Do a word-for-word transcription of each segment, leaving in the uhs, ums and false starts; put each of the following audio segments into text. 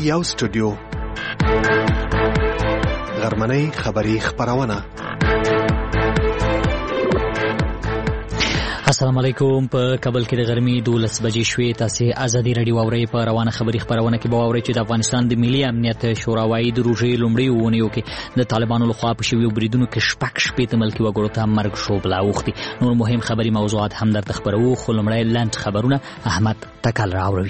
یو سټوډیو غرمنۍ خبری خبرونه. السلام علیکم. په کابل کې د غرمې دولس بجې شوې. تاسو ازادي رادیو اورئ. په روانه خبری خبرونه کې به اورئ چې د افغانستان د ملي امنیت شورا وايي د روژې لومړۍ اونیو کې د طالبانو لخوا په شویو بریدونو کې شپږ شپېته ملکي وګړو ته مرګ ژوبله اوښتي. نور مهم خبري موضوعات هم درته خبرو، خو لومړی لنډ خبرونه احمد تکل راوړي.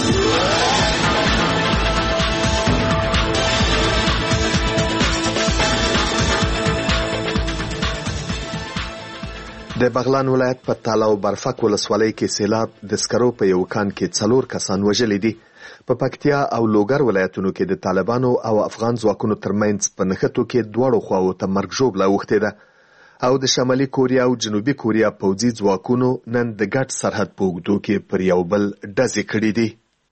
د بغلان ولایت په تالاو برفک ولسوالۍ کې سیلاب د سکرو په یو کان کې څلور کسان وژلي دي. په پکتیا او لوګر ولایتونو کې د طالبانو او افغان ځواکونو ترمنځ په نښتو کې دواړو خواو ته مرګ ژوبله اوښتې ده. او د شمالي کوریا او جنوبي کوریا پوځي ځواکونو نن د ګډ سرحد په اوږدو کې پر یو بل ډزې کړي دي.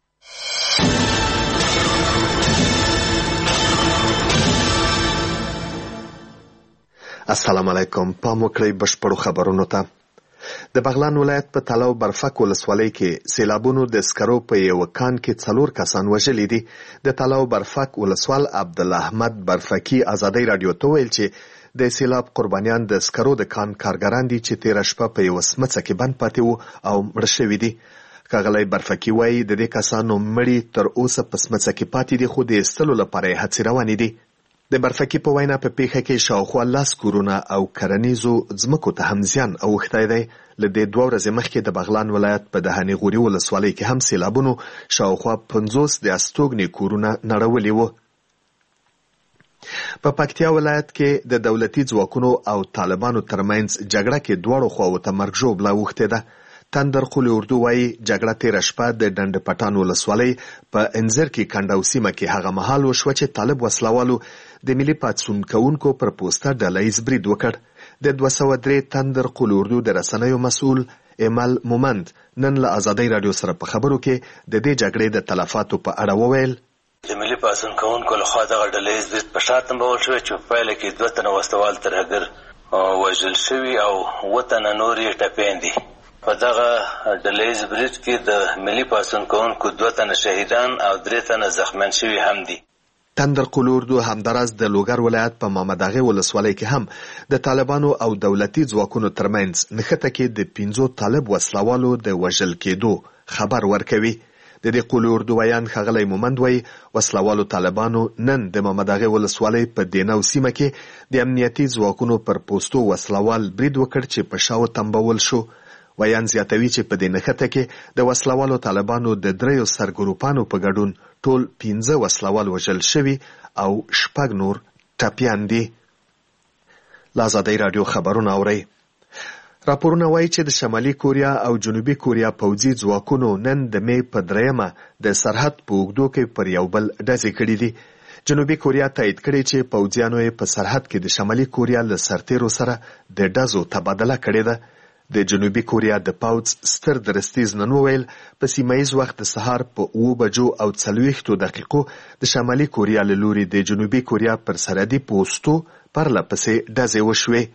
السلام علیکم. پام وکړئ بشپړو خبرونو ته. د بغلان ولایت په تالاو برفک ولسوالۍ کې سیلابونو د سکرو په یو کان کې څلور کسان وژلي دي. د تالاو برفک ولسوال عبدالله احمد برفکی ازادي رادیو ته ویل چې د سیلاب قربانیان د سکرو د کان کارګران دي چې تیره شپه په یو سمڅه کې بند پاتې وو او مړه شوي دي. ښاغلی برفکی وایي د دې کسانو مړي تر اوسه په سمڅه کې پاتې دي، خو د ایستلو لپاره یې هڅې روانې دي. د برفکی په وینا په پیښه کې شاوخوا لاس کورونه او کرنیزو ځمکو ته هم زیان اوښتی دی. له دې دوه ورځې مخکې د بغلان ولایت په دهنې غوري ولسوالۍ کې هم سیلابونو شاوخوا پنځوس د استوګنې کورونه نړولي وو. په پکتیا ولایت کې د دولتي ځواکونو او طالبانو ترمنځ جګړه کې دواړو خواو ته مرګ ژوبله اوښتې ده. تندر قول اردو وایي جګړه تیره شپه د ډنډ پټان ولسوالۍ په انځر کې کنډو سیمه کې هغه مهال وشوه چې طالب وسلوالو د ملي پاڅون کوونکو پر پوسټر ډله ییز برید وکړ. د دوه سوه درې تندر قول اردو د رسنیو مسؤل ایمل مومند نن له ازادۍ رادیو سره په خبرو کې د دې جګړې د تلفاتو په اړه وویل. د ملي پاڅون کوونکو لخوا دغه ډله ییز برید په شا تنبول شوی چې په پایله کې دوه تنه وسلوال ترهګر وژل شوي او اووه تنه نور یې ټپیان دي. په دغه ډله ییز برید کې د ملي پاڅون کوونکو دوه تنه شهیدان او درې تنه زخمیان شوي هم دي. تندر قول اردو همداراز د لوګر ولایت په محمد اغه ولسوالۍ کې هم د طالبانو او دولتي ځواکونو ترمنځ نښته کې د پنځو طالب وسلوالو د وژل کېدو خبر ورکوي. د دې قول اردو ویان ښاغلی مومند وایي وسلوالو طالبانو نن د محمد اغه ولسوالۍ په دینو سیمه کې د امنیتي ځواکونو پر پوستو وسلوال برید وکړ چې په شاو تنبول شو. ویان زیاتوي چې په دې نښته کې د وسلوالو طالبانو د دریو سرګروپانو په ګډون ټول پنځه وسلوال وژل شوي او شپږ نور ټپیان دي. له ازادۍ راډیو خبرونه اورئ. راپورونه وایي چې د شمالي کوریا او جنوبي کوریا پوځي ځواکونو نن د مې په دریمه د سرحد په اوږدو کې پر یو بل ډزې کړي دي. جنوبي کوریا تایید کړي چې پوځیانو یې په سرحد کې د شمالي کوریا له سرتیرو سره د ډزو تبادله کړې ده. د جنوبي کوریا د پوځ ستر درستیز نن وویل په سیمه ییز وخت د سهار په اوه بجو او څلوېښتو دقیقو د شمالي کوریا له لوري د جنوبي کوریا پر سرحدي پوستو پرله پسې ډزې وشوې.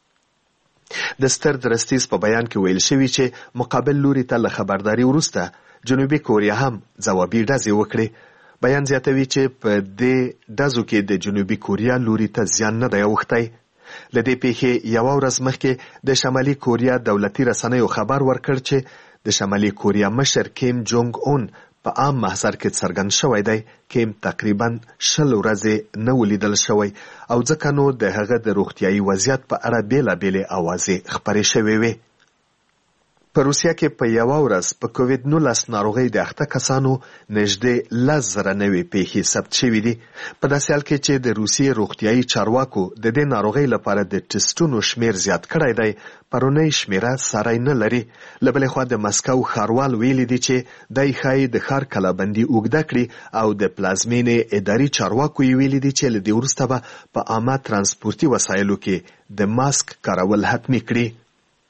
د ستر درستیز په بیان کې ویل شوي چې مقابل لوري ته له خبرداري وروسته جنوبي کوریا هم ځوابي ډزې وکړې. بیان زیاتوي چې په دې ډزو کې د جنوبي کوریا لوري ته زیان نه دی اوښتی. له دې پیښې یوه ورځ مخکې د شمالي کوریا دولتي رسنیو خبر ورکړ چې د شمالي کوریا مشر کیم جونګ اون په عام محضر کې څرګند شوی دی. کیم تقریبا شل ورځې نه ولیدل شوی او ځکه نو د هغه د روغتیایي وضعیت په اړه بېلابېلې اوازې خپرې شوې وې. په روسیه کې په یوه ورځ په کووید نولس ناروغۍ د اخته کسانو نږدې لس زره نوې پیښې ثبت شوي دي. په داسې حال کې چې د روسیې روغتیایي چارواکو د دې ناروغۍ لپاره د ټسټونو شمیر زیات کړی دی، پرونۍ شمیره ساری نه لري. له بلې خوا د مسکو ښاروال ویلي دي چې دی ښایي د ښار کلابندي اوږده کړي او د پلازمینې اداري چارواکو یې ویلي دي چې له دې وروسته به په عامه ترانسپورتي وسایلو کې د ماسک کارول حتمي کړي.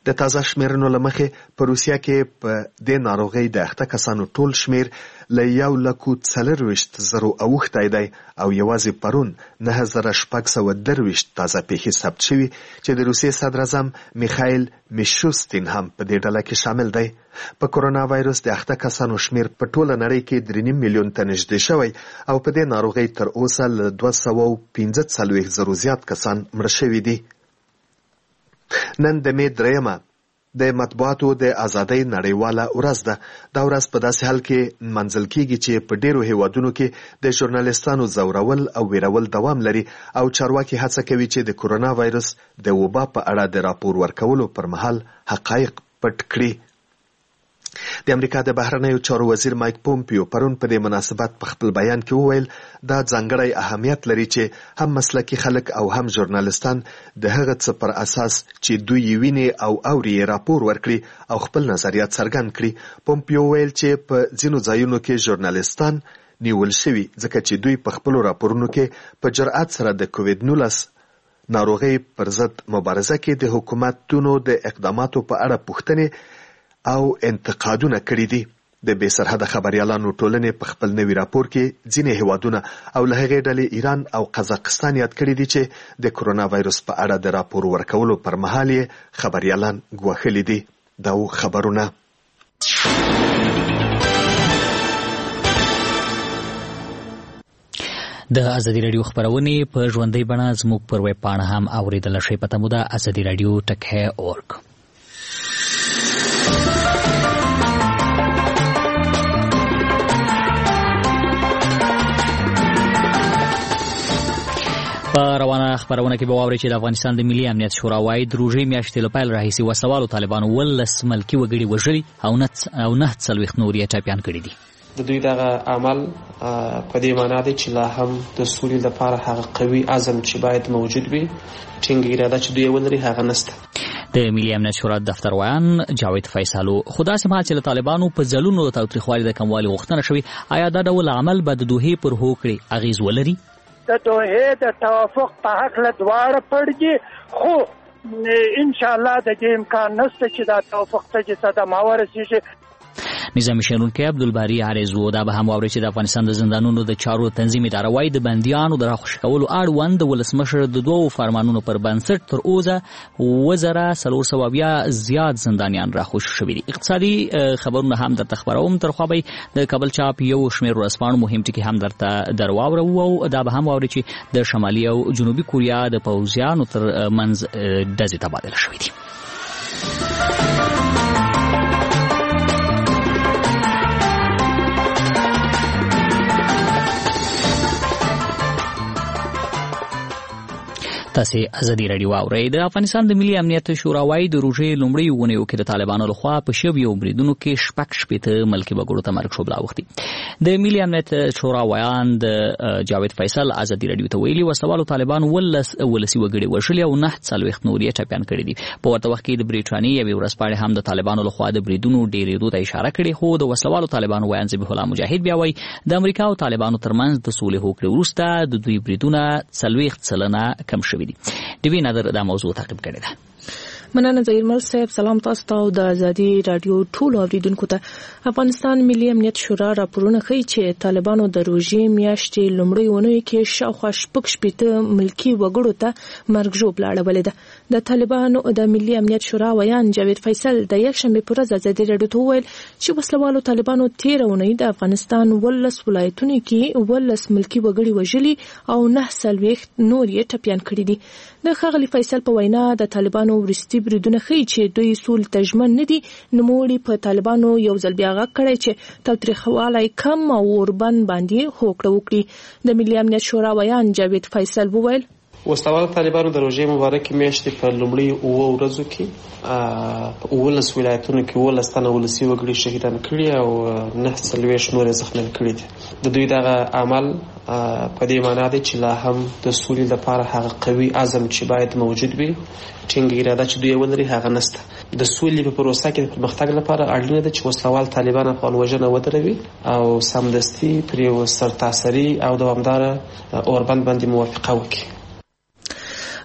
د تازه شمیرنو له مخې په روسیه کې په دې ناروغۍ د اخته کسانو ټول شمیر له یو لکو څلرویشت زرو اوښتی دی او یوازې پرون نهه زره شپږ سوه درویشت تازه پیښې ثبت شوي چې د روسیې صدراعظم میخایل میشوستین هم په دې ډله کې شامل دی. په کرونا وایرس د اخته کسانو شمیر په ټوله نړۍ کې درې نیم میلیون ته نږدې شوی او په دې ناروغۍ تر اوسه له دوه سوه پنځه څلوېښت زرو زیات کسان مړه شوي دي. نن د مې دریمه د مطبوعاتو د ازادۍ نړیواله ورځ ده. دا ورځ په داسې حال کې منځل کیږي چې په ډیرو هیوادونو کې د ژورنالیستانو زورول او ویرول دوام لري او چارواکي هڅه کوي چې د کرونا وایرس د وبا په اړه د راپور ورکولو پر مهال حقایق پټ کړي. د امریکا د بهرنیو چارو وزیر مایک پومپیو پرون په دې مناسبت په خپل بیان کې وویل دا ځانګړی اهمیت لري چې هم مسلکي خلک او هم ژورنالیستان د هغه څه پر اساس چې دوی یې ویني او اوري راپور ورکړي او خپل نظریات څرګند کړي. پومپیو ویل چې په ځینو ځایونو کې ژورنالیستان نیول شوي ځکه چې دوی په خپلو راپورونو کې په جرأت سره د کووید نولس ناروغۍ پر ضد مبارزه کې د حکومتونو د اقداماتو په اړه پوښتنې او انتقادونه کړي دي. د بې سرحده خبريالانو ټولنې په خپل نوي راپور کې ځینې هیوادونه او له هغې ډلې ایران او قزاقستان یاد کړي دي چې د کرونا وایرس په اړه د راپور ورکولو پر مهال یې خبريالان ګواښلي دي. دا و خبرونه. د ازادي رادیو خبرونه په ژوندۍ بڼه زموږ پر ویب پاڼه هم اوریدل شئ. پته مو ده ازادي رادیو ټکه اورګ. په روانه خبرونه کې به واورئ چې د افغانستان د ملي امنیت شورا وايي د روژې میاشتې له پیل راهیسې وسوالو طالبانو ولس ملکي وګړي وژلي او نه څلوېښت نور یې ټپیان کړي دي. د دوی دغه عمل په دې معنا دی چې لا هم د سولې لپاره هغه قوي عزم چې باید موجود وي ټینګه اراده چې دوی ولري هغه نشته. د ملي امنیت شورا دفتر ویان جاوید فیصلو خدا سمه چې طالبانو په ځلونو د تاوتریخوالي د کموالي غوښتنه شوې آیا دا ډول عمل به د دوحې پر هوکړې اغیز ولري؟ د دوحې د توافق په حق له دواړه پړږي خو ان شاء الله د دې امکان نشته چې دا توافق ته چې صدمه ورسیږي. نظامی شنونکی عبدالباری عارضو دا به هم واوري چې د افغانستان د زندانونو د چارو تنظیم اداره وايي د بندیانو د راخوشي کولو اړوند د ولسمشر د دوو فرمانونو پر بنسټ تر اوسه اووه زره څلور سوه اویا زیات زندانیان راخوشي شوي دي. اقتصادي خبرونه هم درته خبروم. ترخوا به د کابل چاپ یو شمېر ورځپاڼو مهم ټکي هم درته در واورو او دا به هم واوري چې د شمالي او جنوبي کوریا د پوځیانو تر منځ ډزې تبادله شوي دي. تاسو ازادي رادیو اورئ. د افغانستان د ملي امنیت شورا وايي د روژې لومړۍ اونیو کې د طالبانو لخوا په شویو بریدونو کې شپږ شپېته ملکي وګړو ته مرګ شوبله اوښتي. د ملي امنیت شورا ویان د جاوید فیصل ازادي رادیو ته ویلي وسوالو طالبانو ولس ولسي وګړي وژلي او نه څلوېښت نور یې ټپیان کړي دي. په ورته وخت کې د برېټانیې یوې ورځپاڼې هم د طالبانو لخوا د بریدونو ډېرېدو ته اشاره کړې خو د وسلوالو طالبانو ویان ذبیح الله مجاهد بیا وایي د امریکا او طالبانو ترمنځ د سولې هوکړې وروسته د دوی بریدونه څلوېښت سلنه کم شوي دي. دوی نظر دا موضوع تعقیب کړی ده. مننه ظهیر مل صاحب. سلام تاسو ته او د ازادي رادیو ټولو اوریدونکو ته. افغانستان ملي امنیت شورا راپورونه ښیي چې طالبانو د روژې میاشتې لومړۍ اونیو کې شاوخوا شپږ شپېته ملکي وګړو ته مرګ ژوبله اړولې ده. د طالبانو د ملي امنیت شورا ویان جاوید فیصل د یکشنبې په ورځ ازادي رادیو ته وویل چې وسلوالو طالبانو تېره اونۍ د افغانستان ولس ولایتونو کې ولس ملکي وګړي وژلي او نه څلوېښت نور یې ټپیان کړي دي. د ښاغلي فیصل په وینا د طالبانو وروستي بریدونه ښیي چې دوی سولې ته ژمن نه دي. نوموړي په طالبانو یو ځل بیا غږ کړی چې تاوتریخوالی کم او اوربند باندې هوکړه وکړي. د ملي امنیت شورا ویان جاوید فیصل وویل وسلوال طالبانو د روژې مبارکې میاشتې په لومړۍ اووه ورځو کې په اوولس ولایتونو کې اوولس تنه ولسي وګړي شهیدان کړي او نه څلوېښت نور یې زخمیان کړي دي. د دوی دغه عمل په دې معنا دی چې لا هم د سولې لپاره هغه قوي عزم چې باید موجود وي ټینګه اراده چې دوی ولري هغه نشته. د سولې په پروسه کې د پرمختګ لپاره اړینه ده چې وسلوال طالبان افغان وژنه ودروي او سمدستي پر یو سرتاسري او دوامداره اوربند باندې موافقه وکړي.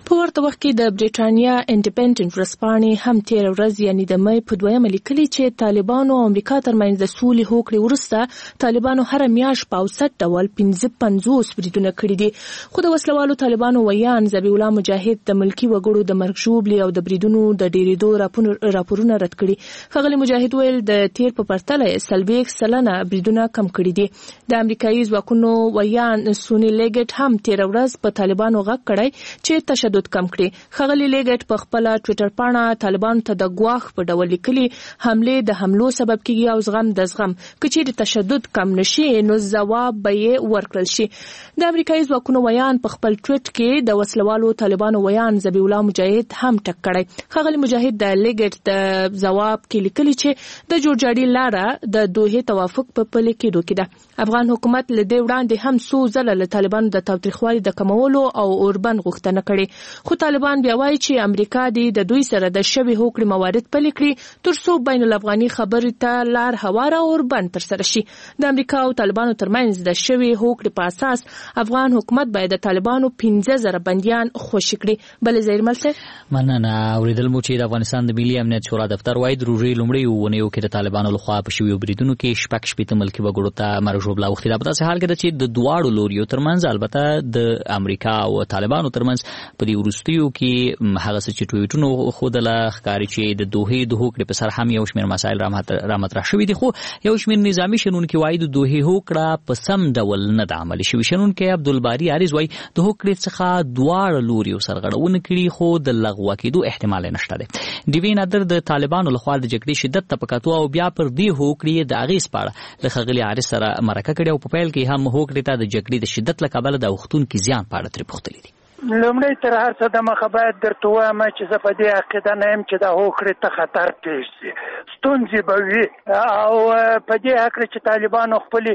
په ورته وخت کې د بریټانیا انډیپندنت ورځپاڼې هم تیر ورځ یعنی د مې په دویمه لیکلي چې طالبانو او امریکا ترمنځ د سولې هوکړې وروسته طالبانو هر میاشت په اوسط ډول پنځه پنځوس بریدونه کړي دي. خو د وسلوالو طالبانو ویان ذبیح الله مجاهد د ملکی وګړو د مرګ ژوبلې او د بریدونو د ډیریدو راپورونه رد کړي. ښاغلي مجاهد ویل د تیر په پرتله څلوېښت سلنه بریدونه کم کړي دي. د امریکایي ځواکونو ویان سونی لیګټ هم تیر ورځ په طالبانو غږ کړی چې تشدد کم کړي. ښاغلي لیګټ په خپل ټوئیټر پاڼه طالبانو ته د ګواښ په ډول لیکلي حمله د حملو سبب کیږي او زغم د زغم کچې د تشدد کم نشي نو ځواب به یې ورکړل شي. د امریکایي ځواکونو ویان په خپل ټویټ کې د وسلوالو طالبانو ویان ذبیح الله مجاهد هم ټک کړی. ښاغلي مجاهد د لیګټ د ځواب کې لیکلي چې د جوړجاړي لاره د دوه توافق په پلي کېدو کې ده. افغان حکومت له دې وړاندې هم څو ځله له طالبانو د تاوتریخوالي د کمولو او اوربند غوښتنه کړې، خو طالبان بیا وایي چې امریکا د دوی سره د شوي هوکړې موارد پلي کړي ترڅو بین الافغاني خبرې ته لار هواره او اوربند ترسره شي. د امریکا او طالبانو ترمنځ د شوي هوکړې په اساس افغان حکومت باید د طالبانو پنځه زره بندیان خوشي کړي. بل زیرمل صاحب مننه. اوریدل مو چې د افغانستان د ملي امنیت شورا دفتر وايي د روژې لومړۍ اونیو کې د طالبانو لخوا په شویو بریدونو کې شپږ شپېته ملکي وګړو ته مرګ ژوبله اوښتې ده. په داسې حال کې ده چې د دواړو لوریو ترمنځ البته د امریکا او طالبانو ترمنځ په دې وروستیو کې هغه څه چې ټویټونو ښودله ښکاري چې د دوحې د هوکړې په سر هم یو شمېر مسایل رامطرح شوي دي، خو یو شمېر نظامي شنونکي وایي د دوحې هوکړه په سم ډول نه ده عملي شوې. شنونکی عبدالباري عارض وایي د هوکړې څخه دواړه لوریو سرغړونه کړي خو د لغوه کېدو احتمال نشته دی. ډیوي نادر د طالبانو لخوا د جګړې شدت ته په کتو او بیا پر دې هوکړې د اغېز په اړه له ښاغلي عارض سره مرکه کړې او په پیل کې هم هوکړې ته د جګړې د شدت له کبله د اوښتونکي زیان په اړه ترې پوښتلي دي. لومړی تر هر څه دمخه باید درته ووایم چې زه په دې عقیده نه یم چې د هوکړې ته خطر پېښ شي، ستونزې به وي او په دې هکله چې طالبانو خپلې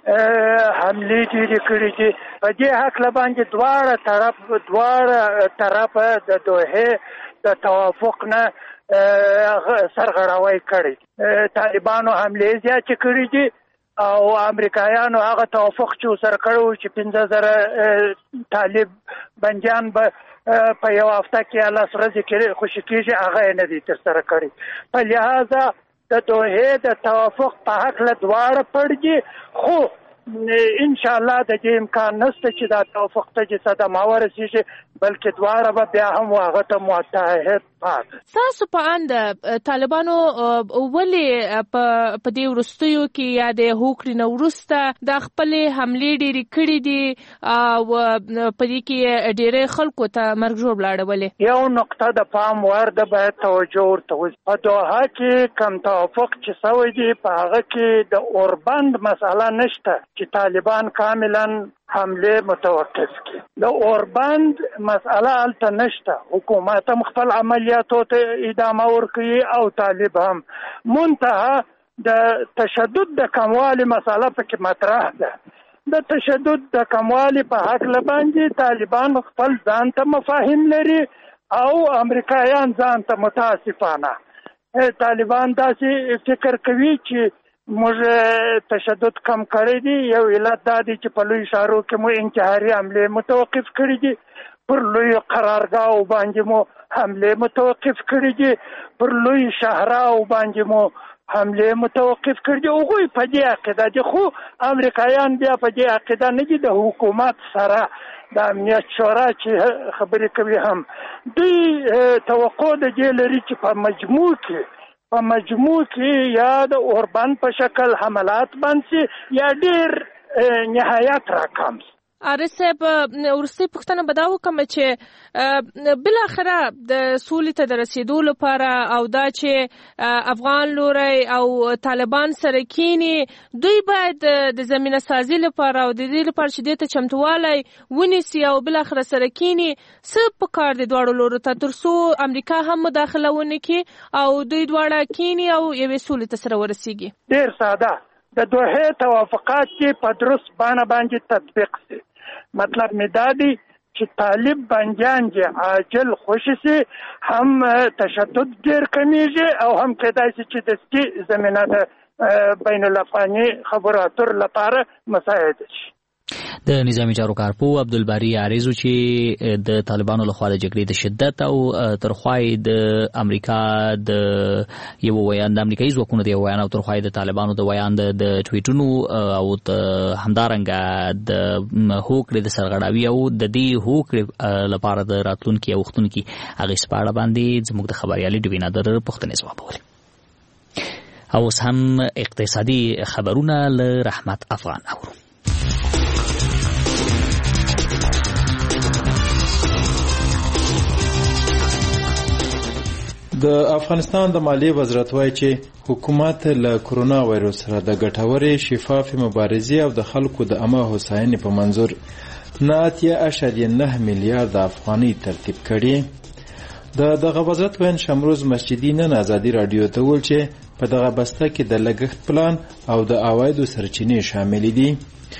حملې ډېرې کړې دي. په دې هکله باندې دواړه طرف دواړه طرفه د دوحې د توافق نه سرغړاوی کړی. طالبانو حملې زیاتې کړې دي او امریکایانو هغه توافق چې سره کړو چې پنځه زره طالب بندیان به په یو هفته کې لس ورځې کې خوشي کېږي هغه یې نه دي ترسره کړي. په لحاظه د دوحې د توافق په هکله دواړه پړ دي، خو انشاءالله د دې امکان نشته چې دا توافق ته چې صدمه ورسېږي، بلکې دواړه به بیا هم هغه ته متحد پاتې. ستاسو په اند طالبانو ولې په دې وروستیو کې یا د هوکړې نه وروسته د خپلې حملې ډېرې کړې دي او په دې کې ډېری خلکو ته مرګ ژوبله اړولې؟ یو نقطه د پام وړ ده، باید توجه ورته وشي. په دوحه کې کوم توافق چې سوی دی په هغه کې د اوربند مسئله نشته چې طالبان کاملا حمله متوقف کی. د اوربند مسئله هلته نشته، حکومت هم خپل عملیاتو ته ادامه ورکوي او طالب هم. منتها د تشدد د کموالي مسئله پکې مطرح ده. د تشدد د کموالي په حق باندې طالبان خپل ځان ته مفاهیم لري او امریکایان ځان ته متاسفانه. طالبان داسې فکر کوي چې موږ تشدد کم کړی دی. یو علت دا دی چې په لوی ښارو کې مو انتحاري حملې متوقف کړي دي، پر لوی قرارګاو باندې مو حملې متوقف کړي دي، پر لوی شهراو باندې مو حملې متوقف کړي دي. هغوی په دې عقیده دي، خو امریکایان بیا په دې عقیده نه دي. د حکومت سره د امنیت شورا چې خبرې کوي هم دوی توقع د دې لري چې په مجموع کې په مجموع کې یا د اوربند په شکل حملات باندې یا ډېر نهایت راکم. عارض صاحب ورسته پښتنه بداو کوم چې بل اخره د سولې ته د رسیدو لپاره او دا چې افغان لوري او طالبان سره کینی دوی باید د زمينه سازي لپاره او د دې لپاره چې د چمتووالي ونیسي او بل اخره سره کینی څه په کار د دوړو لورو ته ترسو امریکا هم مداخله ونکي او دوی دواړه کینی او یوې سولې ته سره ورسیږي. ډیر ساده د دوحې توافقات چې په درست بانه باندې تطبیق شي. مطلب می دادی چې طالب بندیان چې عاجل خوشی سي هم تشدد ډیر کمیږي او هم کېدای شي چې د سکی زمينه د بین الافغاني خبرو اترو لپاره مساعد شي. د نظامی چارو کارپو عبدالباری عارضو چې د طالبانو لخوا د جګړې د شدت او ترخوای د امریکا د یو ویان د امریکایي ځواکونو د ویان او ترخوای د طالبانو د ویان د ټویټونو او همدارنګه د هوکړې د سرغړاوي او د دې هوکړې لپاره د راتلونکي وختونو کې هغه سپاړه باندې زموږ د خبريالي ډوینا در پښتنې ځواب ورکړي. او اوس هم اقتصادي خبرونه له رحمت افغان اورو. د افغانستان د مالیې وزارت وایي چې حکومت له کرونا وایروس سره د ګټورې شفافې مبارزې او د خلکو د عامه هوساینې په منظور نه اتیا اعشاریه نه میلیارد افغانۍ ترتیب کړي. د دغه وزارت وین شمروز مسجدي نن ازادي رادیو ته وویل چې په دغه بسته کې د لګښت پلان او د عوایدو سرچینې شامل دي.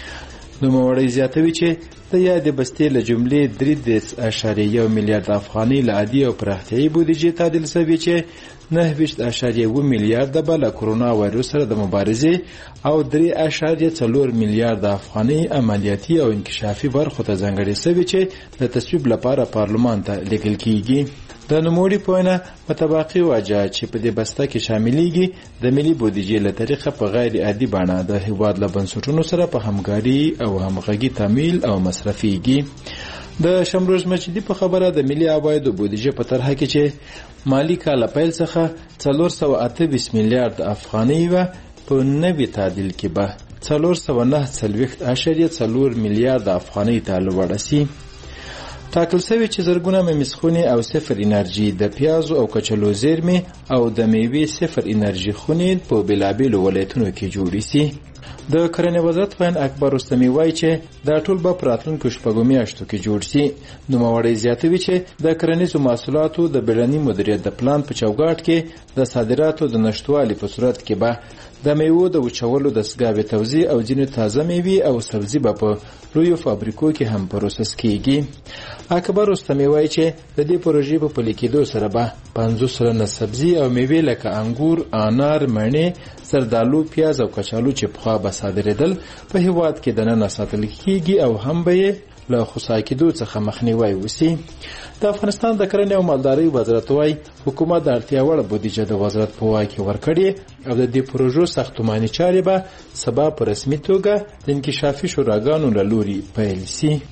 نوموړی زیاتوي چې د یادې بستې له جملې درې دېرش اعشاریه یو میلیارد افغانۍ له عادي او پراختیایي بودیجې تعدیل شوي چې نهه ویشت اعشاریه اووه میلیارده به له کرونا وایروس سره د مبارزې او درې اعشاریه څلور میلیارد افغانۍ عملیاتي او انکشافي برخو ته ځانګړې شوي چې د تصویب لپاره پارلمان ته لیږل کیږي. د نوموړي په وینا متباقي واجه چې په دې بسته کې شاملېږي د ملي بودیجې له طریقه په غیر عادي بڼه د هیواد له بنسټونو سره په همکاري او همغږي تامین او مصرفېږي. د شمروز مسجدي په خبره د ملي عوایدو بودیجه په طرحه کې چې مالی کال پیل څخه څلور سوه اته ویشت میلیارد افغانۍ وه په نوي تعدیل کې به څلور سوه نهه څلوېښت اعشاریه څلور میلیارد افغانۍ ته لوړه سي. ټاکل شوی چې زرګونه ممیزخونې او صفر انرژي د پیازو او کچالو زیرمې او د میوې صفر انرژي خونې په بېلابېلو ولایتونو کې جوړې سي. د کرنې وزارت وین اکبر رستمي وایي چې دا ټول به په راتلونکو شپږو میاشتو کې جوړ سي. نوموړی زیاتوي چې د کرنیزو محصولاتو د بیړني مدیریت د پلان په چوکاټ کې د صادراتو د نشتوالي په صورت کې به د میوو د وچولو دستګاوې توزیع او ځینې تازه میوې او سبزي به په لویو فابریکو کې هم پروسس کیږي. اکبر رستمي وایي چې د دې پروژې په پلي کېدو سره به پنځوس سلنه سبزي او میوې لکه انګور، انار، مڼې، زردالو، پیاز او کچالو چې پخوا به صادرېدل په هیواد کې دننه ساتل کیږي او هم به یې له خصا کېدو څخه مخنیوی وشي. د افغانستان د کرنې او مالدارۍ وزارت وایي حکومت د اړتیا وړ بودیجه د وزارت په واک کې ورکړې او د دې پروژو ساختماني چارې به سبا په رسمي توګه د انکشافي شوراګانو له لوري پیل سي.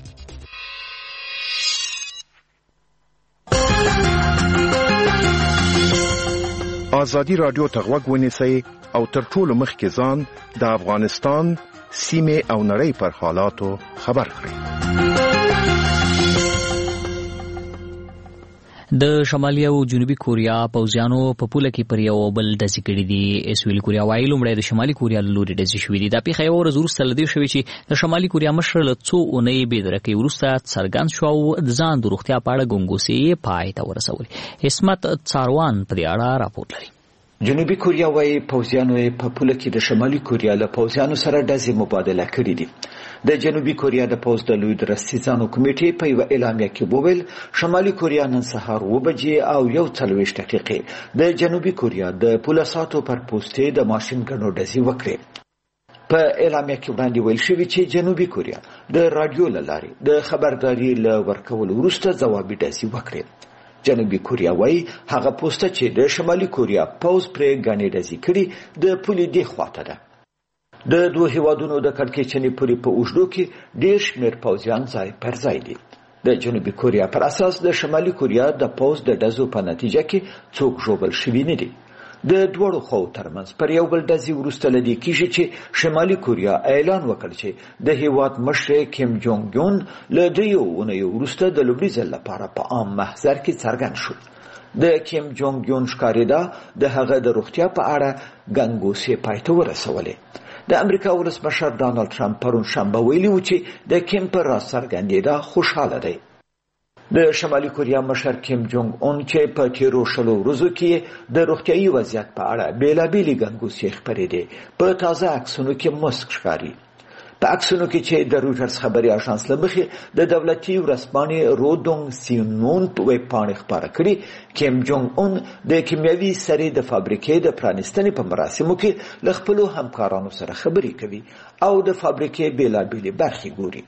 ازادي رادیو ته غوږ ونیسئ او تر ټولو مخکې ځان د افغانستان سیمه او نړۍ پر حالاتو خبر کړئ. د شمالي او جنوبي کوریا پوځیانو په پوله کې پر یو بل ډزې کړې دي. سویل کوریا وایي لومړی د شمالي کوریا له لوري ډزې شوې دي. دا پیښه یوه ورځ وروسته له دې شوې چې د شمالي کوریا مشر له څو اونۍ بېدرکۍ وروسته څرګند شو او د ځان د روغتیا په اړه ګنګوسې یې پای ته ورسولې. عصمت څاروان په دې اړه راپور لري. جنوبي کوریا وایي پوځیانو په پوله کې د شمالي کوریا له پوځیانو سره ډزې مبادله کړې دي. د جنوبي کوریا د پوځ د لوی درستیزانو کمیټې په یوه اعلامیه کې وویل شمالي کوریا نن سهار اوه بجې او یو څلوېښت دقیقې د جنوبي کوریا د پولساتو پر پوستې د ماشین ګنو ډزې وکړې. په اعلامیه کې وړاندې ویل شوي چې جنوبي کوریا د راډیو له لارې د خبرداري له ورکولو وروسته ځوابي ډزې وکړې. جنوبي کوریا وایي هغه پوسته چې د شمالي کوریا پوځ پرې ګڼې ډزې کړي د پولې دې خواته ده. د دوه هیوادونو د کړکېچنې پولې په اوږدو کې ډېر شمېر پوځیان ځای پر ځای دي. د جنوبي کوریا پر اساس د شمالي کوریا د پوځ د ډزو په نتیجه کې څوک ژوبل شوي نه دي. د دواړو خواو ترمنځ پر یو بل ډزې وروسته له دې کېږي چې شمالي کوریا اعلان وکړ چې د هیواد مشر کیم جونګ یون له دریو اونیو وروسته د لومړي ځل لپاره په عام محضر کې څرګند شو. د کیم جونګ یون ښکارېده د هغه د روغتیا په اړه ګنګوسې پای ته ورسولې. د امریکا ولسمشر ډانلډ ټرمپ پرون شنبه ویلي و چې د کیم پر راڅرګندېدا خوشحاله دی. د شمالي کوریا مشر کیم جونګ اون چې په تیرو شلو ورځو کې د روغتیایي وضعیت په اړه بېلابېلې ګنګوسې خپرېدې په تازه عکسونو کې مسک ښکاري. په عکسونو کې چې د رویټرز خبري اژانس له مخې د دولتي ورځپاڼې رودونګ سیونون په ویبپاڼې خپاره کړي کیم جونګ اون د کیمیاوي سرې د فابریکې د پرانیستنې په مراسمو کې له خپلو همکارانو سره خبرې کوي او د فابریکې بېلابېلې برخې ګوري.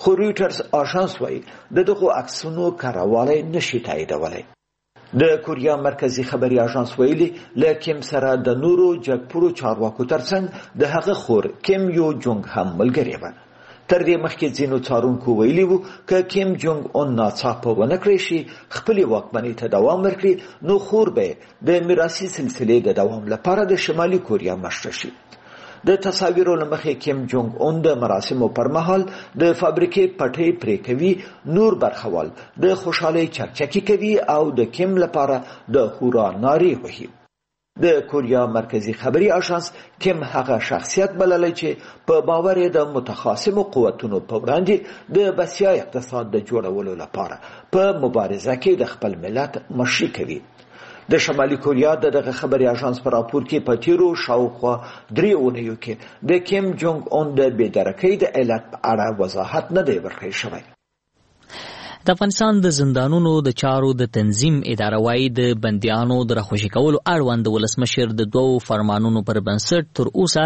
خو رویټرز آژانس وایي د دغو عکسونو کاروالی نشي تاییدولی. د کوریا مرکزی خبري آژانس ویلي له کیم سره د نورو جګپورو چارواکو ترڅنګ د هغه خور کیم یو جونګ هم ملګرې وه. تر دې مخکې ځینو څارونکو ویلي وو که کیم جونګ اون ناڅاپه ونه کړی شي خپلې واکمنۍ ته دوام ورکړي نو خور به د میراثي سلسلې د دوام لپاره د شمالي کوریا مشره شي. د تصاویرو له مخې کیم جونګ اون د مراسمو پر مهال د فابریکې پټۍ پرې کوي، نور برخوال د خوشحالۍ چکچکي کوي او د کیم لپاره د هورا نارې وهي. د کوریا مرکزی خبري آژانس کیم هغه شخصیت بللی چې په باور یې د متخاصمو قوتونو په وړاندې د بسیا اقتصاد د جوړولو لپاره په مبارزه کې د خپل ملت مشري کوي. د شمالي کوریا د دغه خبري آژانس په راپور کې په تیرو شاوخوا درې اونیو کې د کیم جونګ اون د بېدرکۍ د علت په اړه وضاحت نه دی ورکړی شوی. د افغانستان د زندانونو د چارو د تنظیم اداره وايي د بندیانو د راخوشي کولو اړوند ولسمشر د دوو فرمانونو پر بنسټ تر اوسه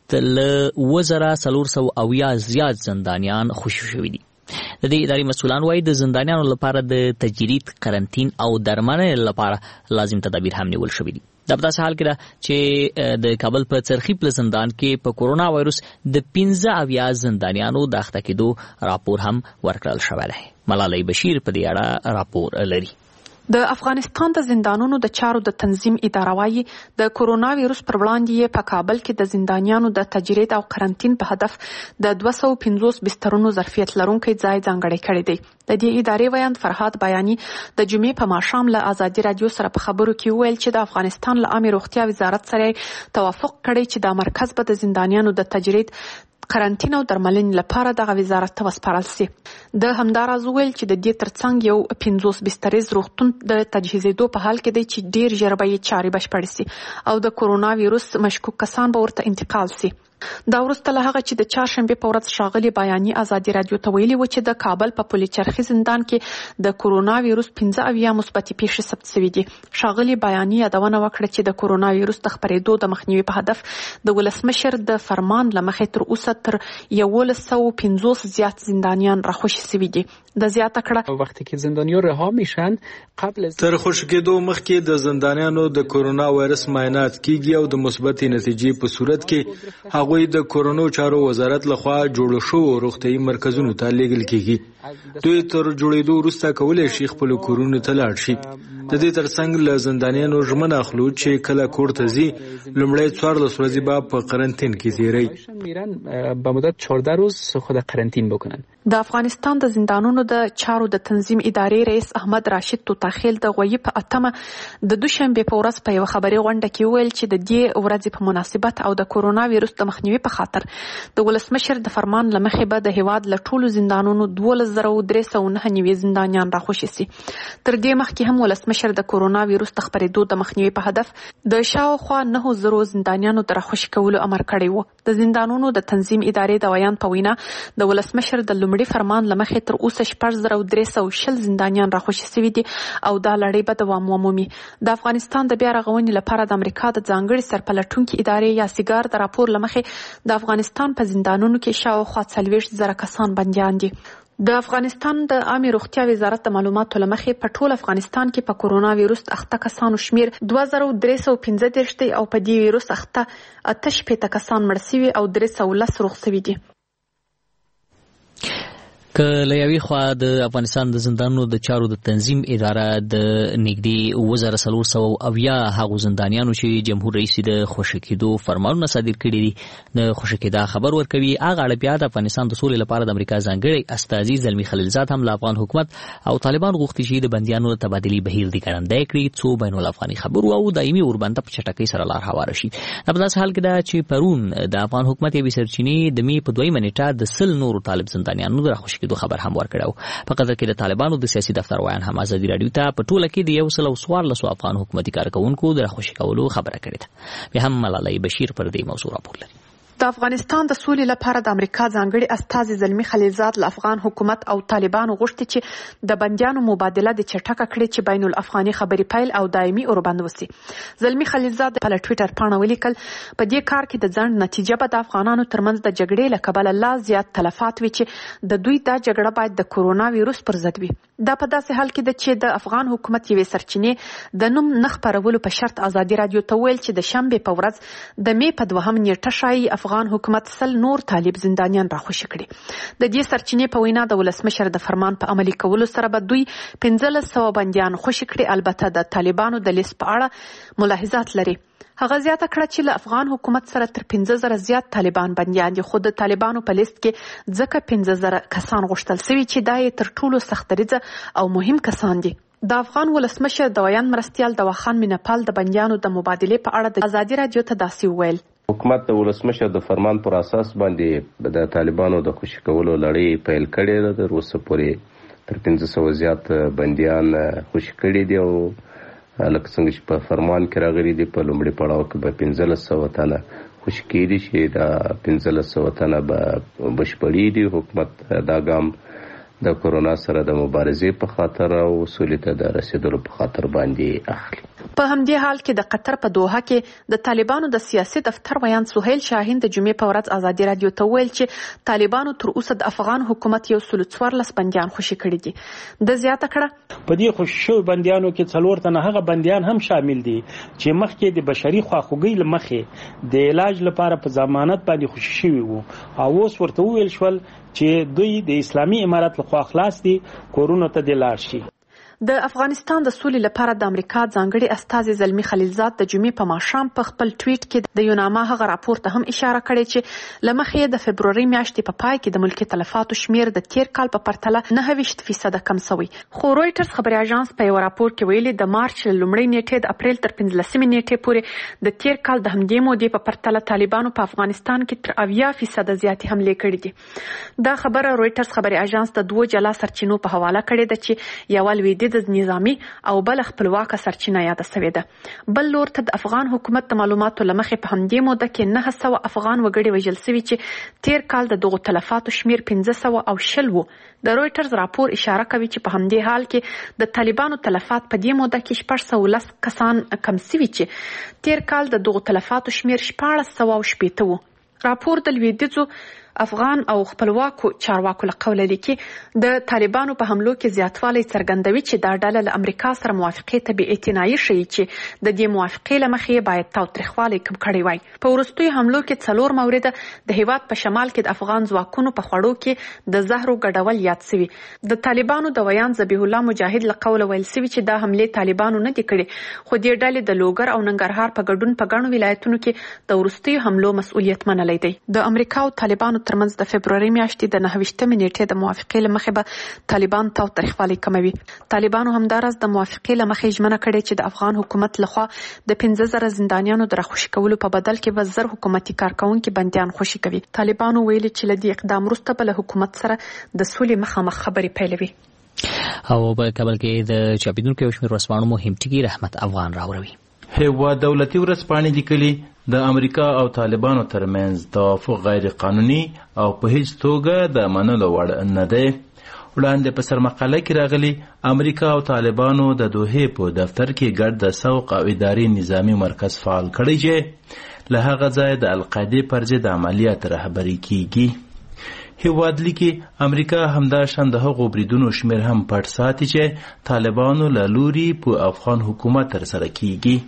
له اووه زره څلور سوه اویا زیات زندانیان خوشي شوي دي. د دې ادارې مسؤلان وايي د زندانیانو لپاره د تجرید، قرنطین او درملنې لپاره لازم تدابیر هم نیول شوي دي. دا په داسې حال کې ده چې د کابل په څرخي پل زندان کې په کورونا وایروس د پنځه اویا زندانیانو د اخته کېدو راپور هم ورکړل شوی دی. ملالۍ بشیر په دې اړه راپور لري. د افغانستان د زندانونو د چارو د تنظیم اداره وايي د کورونا ویروس پر وړاندې یې په کابل کې د زندانیانو د تجرید او قرنطین په هدف د دوه سوه پنځوس بسترونو ظرفیت لرونکی ځای ځانګړی کړی دی. د دې ادارې ویاند فرهاد بیاني د جمعې په ماښام له ازادي رادیو سره په خبرو کې وویل چې د افغانستان له عامه روغتیا وزارت سره توافق کړی چې د مرکز به د زندانیانو د تجرید، قرنطین او درملنې لپاره دغه وزارت ته وسپارل سي. د همداراز ویل چې د دې ترڅنګ یو پنځوس بستریز روغتون د تجهیزېدو په حال کې دی چې ډیر ژر به یې چارې بشپړې سي او د کورونا ویروس مشکوک کسان به ورته انتقال سي. دا وروسته له هغه چې د چهارشنبې په ورځ ښاغلي بیاني ازادي رادیو ته ویلي و چې د کابل په پل چرخي زندان کې د کورونا ویروس پنځه اویا مثبتې پیښې ثبت شوي دي. ښاغلي بیاني یادونه وکړه چې د کورونا ویروس د خپرېدو د مخنیوي په هدف د ولسمشر د فرمان له مخې تر اوسه تر یولس سوه پنځوس زیات زندانیان راخوشي شوي دي. د زیاته کړه وقتی که زندانیان رها میشن قبل از تر خوشی کېدو مخکې د زندانیانو د کورونا وایرس معاینات کیږي او د مثبتې نتیجې په صورت کې هغوی د کورونا چارو وزارت لخوا جوړ شوو روغتیايي مرکزونو ته لیږل کیږي. دوی تر جوړېدو وروسته کولی شي خپل کورونو ته لاړ شي. د دې ترڅنګ له زندانیانو ژمنه اخلو چې کله کور ته ځي لومړی څوارلس ورځې به په قرنطین کې تیروي. میرن به مدت چهارده روز خود قرنطین بکنن. د افغانستان د زندانونو د چارو د تنظیم ادارې رئیس احمد راشد توتاخیل د غویي په اتمه د دوشنبې په ورځ په یو خبري غونډه کې ویل چې د دې ورځې په مناسبت او د کورونا ویروس د مخنیوي په خاطر د ولسمشر د فرمان لمخې به د هیواد له ټولو زندانونو دولس زره درې سوه نهه نوي زندانیان راخوشي سي. تر دې مخکې هم ولسمشر د کورونا ویروس د خپرېدو د مخنیوي په هدف د شاوخوا نهه زره زندانیانو د راخوشي کولو امر کړی و. د زندانونو د تنظیم ادارې د ویان په وینا د ولسمشر د لومړي فرمان لمخې تر اوسه شپږ زره درې سوه شل زندانیان راخوشي شوي دي او دا لړۍ به دوام ومومي. د افغانستان د بیا رغونې لپاره د امریکا د ځانګړي سرپلټونکي ادارې یا سیګار د راپور لمخې د افغانستان په زندانونو کې شاوخوا څلوېښت زره کسان بندیان دي. د افغانستان د عامه روغتیا وزارت د معلوماتو لمخې په ټول افغانستان کې په کورونا ویروس اخته کسانو شمیر دوه زره درې سوه پنځه دېرش دی او په دې ویروس اخته اته شپېته کسان مړ شوي او درې سوه لس روغ شوي دي. که له یوې خوا د افغانستان د زندانونو د چارو د تنظیم اداره د نږدې اووه زره څلور سوه اویا هغو زندانیانو چې جمهور رئیس د خوشي کېدو فرمانونه صادر کړي دي د خوشي کېدا خبر ورکوي. هغه اړه بیا د افغانستان د سولې لپاره د امریکا ځانګړی استازي زلمي خلیلزاد هم له افغان حکومت او طالبان غوښتي چې د بندیانو د تبادلې بهیر دې ګړندی کړي څو بین الافغاني خبرو او دایمي اوربنده په چټکۍ سره لار هواره شي. دا په داسې حال کې ده چې پرون د افغان حکومت یوې سرچینې د مې په دویمه نیټه د سل نورو طالب زندانیانو د راخوشي کېدو خبر هم ورکړی. په قطر کې د طالبانو د سیاسي دفتر وایان هم ازادي رادیو ته په ټوله کې د یو سل او څوارلس افغان حکومتي کارکونکو د راخوشي کولو خبره کړې ده. بیا هم ملالۍ بشیر پر دې موضوع راپور لري. د د افغانستان د سولې لپاره د امریکا ځانګړي استازي زلمی خلیلزاد له افغان حکومت او طالبانو غوښتي چې د بندیانو مبادله د چټکه کړي چې بین الافغاني خبرې پیل او دایمي اوربند وسی. زلمی خلیلزاد په ټوئیټر باندې ولیکل په دې کار کې د ځند نتیجه به د افغانانو ترمنځ د جګړې له کبله لا زیات تلفات وي چې د دوی دا جګړه باید د کورونا وایروس پر ضد وي. دا په داسې حال کې ده چې د افغان حکومت یوې سرچینې د نوم نه خپرولو په شرط ازادي رادیو ته ویل چې د شنبې په ورځ د می په دوهم نیټه شایي افغان حکومت سل نور طالب زندانیان راخوشي کړي. د دې سرچینې په وینا د ولسمشر د فرمان په عملي کولو سره به دوی پنځلس سوه بندیان خوشي کړي. البته د طالبانو د لیست په اړه ملاحظات لري. هغه زیاته کړه چې له افغان حکومت سره تر پنځه زره زیات طالبان بندیان دي، خو د طالبانو په لیست کې ځکه پنځه زره کسان غوښتل سوي چې دا یې تر ټولو سختدریځه او مهم کسان دي. د افغان ولسمشر د ویان مرستیال دواخان مینپال د بندیانو د مبادلې په اړه د ازادي رادیو ته داسې وویل: حکومت د ولسمشر د فرمان پر اساس باندې د طالبانو د خوشي کولو لړۍ پیل کړې ده. تر اوسه پورې تر پنځه سوه زیات بندیان خوشي کړي دي او لکه څنګه چې په فرمان کې راغلي دي په لومړي پړاو کې به پنځلس سوه تنه خوشي کېدي چې دا پنځلس سوه تنه به بشپړي دي. حکومت دا ګام د کورونا سره د مبارزې په خاطر او سولې ته د رسیدلو په خاطر باندې اخلي. په همدې حال کې د قطر په دوحه کې د طالبانو د سیاسي دفتر ویان سهیل شاهین د جمعې په ورځ ازادي رادیو ته ویل چې طالبانو تر اوسه د افغان حکومت یو سل څوارلس بندیان خوشي کړي دي. د زیاته کړه په دې خوشي شوي بندیانو کې څلور تنه هغه بندیان هم شامل دي چې مخکې د بشري خواخوږۍ له مخې د علاج لپاره په ضمانت باندې خوشي شوي وو او اوس ورته وویل شول چې دوی د اسلامي امارت لخوا خلاص دي، کورونو ته دې لاړ شي. د افغانستان د سولې لپاره د امریکا ځانګړي استازي زلمی خلیلزاد د جمعې په ماښام په خپل ټویټ کې د یوناما هغه راپور ته هم اشاره کړې چې له مخې د فبروري میاشتې په پای کې د ملکي تلفاتو شمیر د تیر کال په پرتله نهه ویشت فیصده کم شوی. خو رویټرز خبري اژانس په یو راپور کې ویلي د مارچ له لومړۍ نیټې د اپریل تر پنځلسمې نیټې پورې د تیر کال د همدې مودې په پرتله طالبانو په افغانستان کې تر اویا فیصده زیاتې حملې کړې دي. دا خبره رویټرز خبري اژانس د دوه جلا سرچینو په حواله کړې ده چې یو لویدي د نظامی او بل خپلواکه سرچینه یاد شوې ده. بل لور ته د افغان حکومت د معلوماتو لمخې په همدې موده کې نهه سوه افغان وګړي وژل شوي چې تیر کال د دغو تلفاتو شمیر پنځه سوه او شل و. د رویټرز راپور اشاره کوي چې په همدې حال کې د طالبانو تلفات په دې موده کې شپږ سوه لس کسان کم شوي چې تیر کال د دغو تلفاتو شمیر شپاړس سوه او شپېته و. راپور د لویدیځو افغان او خپلواکو چارواکو له قوله لیکي د طالبانو په حملو کې زیاتوالی څرګندوي چې دا ډله له امریکا سره موافقې ته بې اعتنایي ښیي چې د دې موافقې له مخې باید تاوتریخوالی کم کړی وای. په وروستیو حملو کې څلور مورده د هیواد په شمال کې د افغان ځواکونو په خوړو کې د زهرو ګډول یاد شوي. د طالبانو د ویان ذبیح الله مجاهد له قوله ویل شوي چې دا حملې طالبانو نه دي کړې، خو دې ډلې د لوګر او ننګرهار په ګډون په ګڼو ولایتونو کې د وروستیو حملو مسؤلیت منلی دی. د امریکا او طالبانو ترمنځ د فبروري میاشتې د نهه ویشتمې نیټې د موافقې له مخې به طالبان تاوتریخوالی کموي. طالبانو همداراز د موافقې له مخې ژمنه کړې چې د افغان حکومت لخوا د پنځه زره زندانیانو د راخوشي کولو په بدل کې به زر حکومتي کارکونکي بندیان خوشي کوي. طالبانو ویلي چې له دې اقدام وروسته به له حکومت سره د سولې مخامخ خبرې پیلوي. او په کابل کې د چاپیدونکو یو شمېر ورځپاڼو مهم ټکي رحمت افغان راوړوي. هیواد دولتي ورځپاڼې لیکلي د امریکا او طالبانو ترمنځ توافق غیر قانوني او په هیڅ توګه د منلو وړ نه دی. وړاندې په سرمقاله کې راغلي امریکا او طالبانو د دوحې په دفتر کې ګډ د سوق او اداري نظامي مرکز فعال کړی چې له هغه ځایه د القاعدې پر ضد عملیات رهبري کیږي. هیواد لیکي امریکا همداشان د هغو بریدونو شمیر هم پټ ساتي چې طالبانو له لوري په افغان حکومت ترسره کیږي.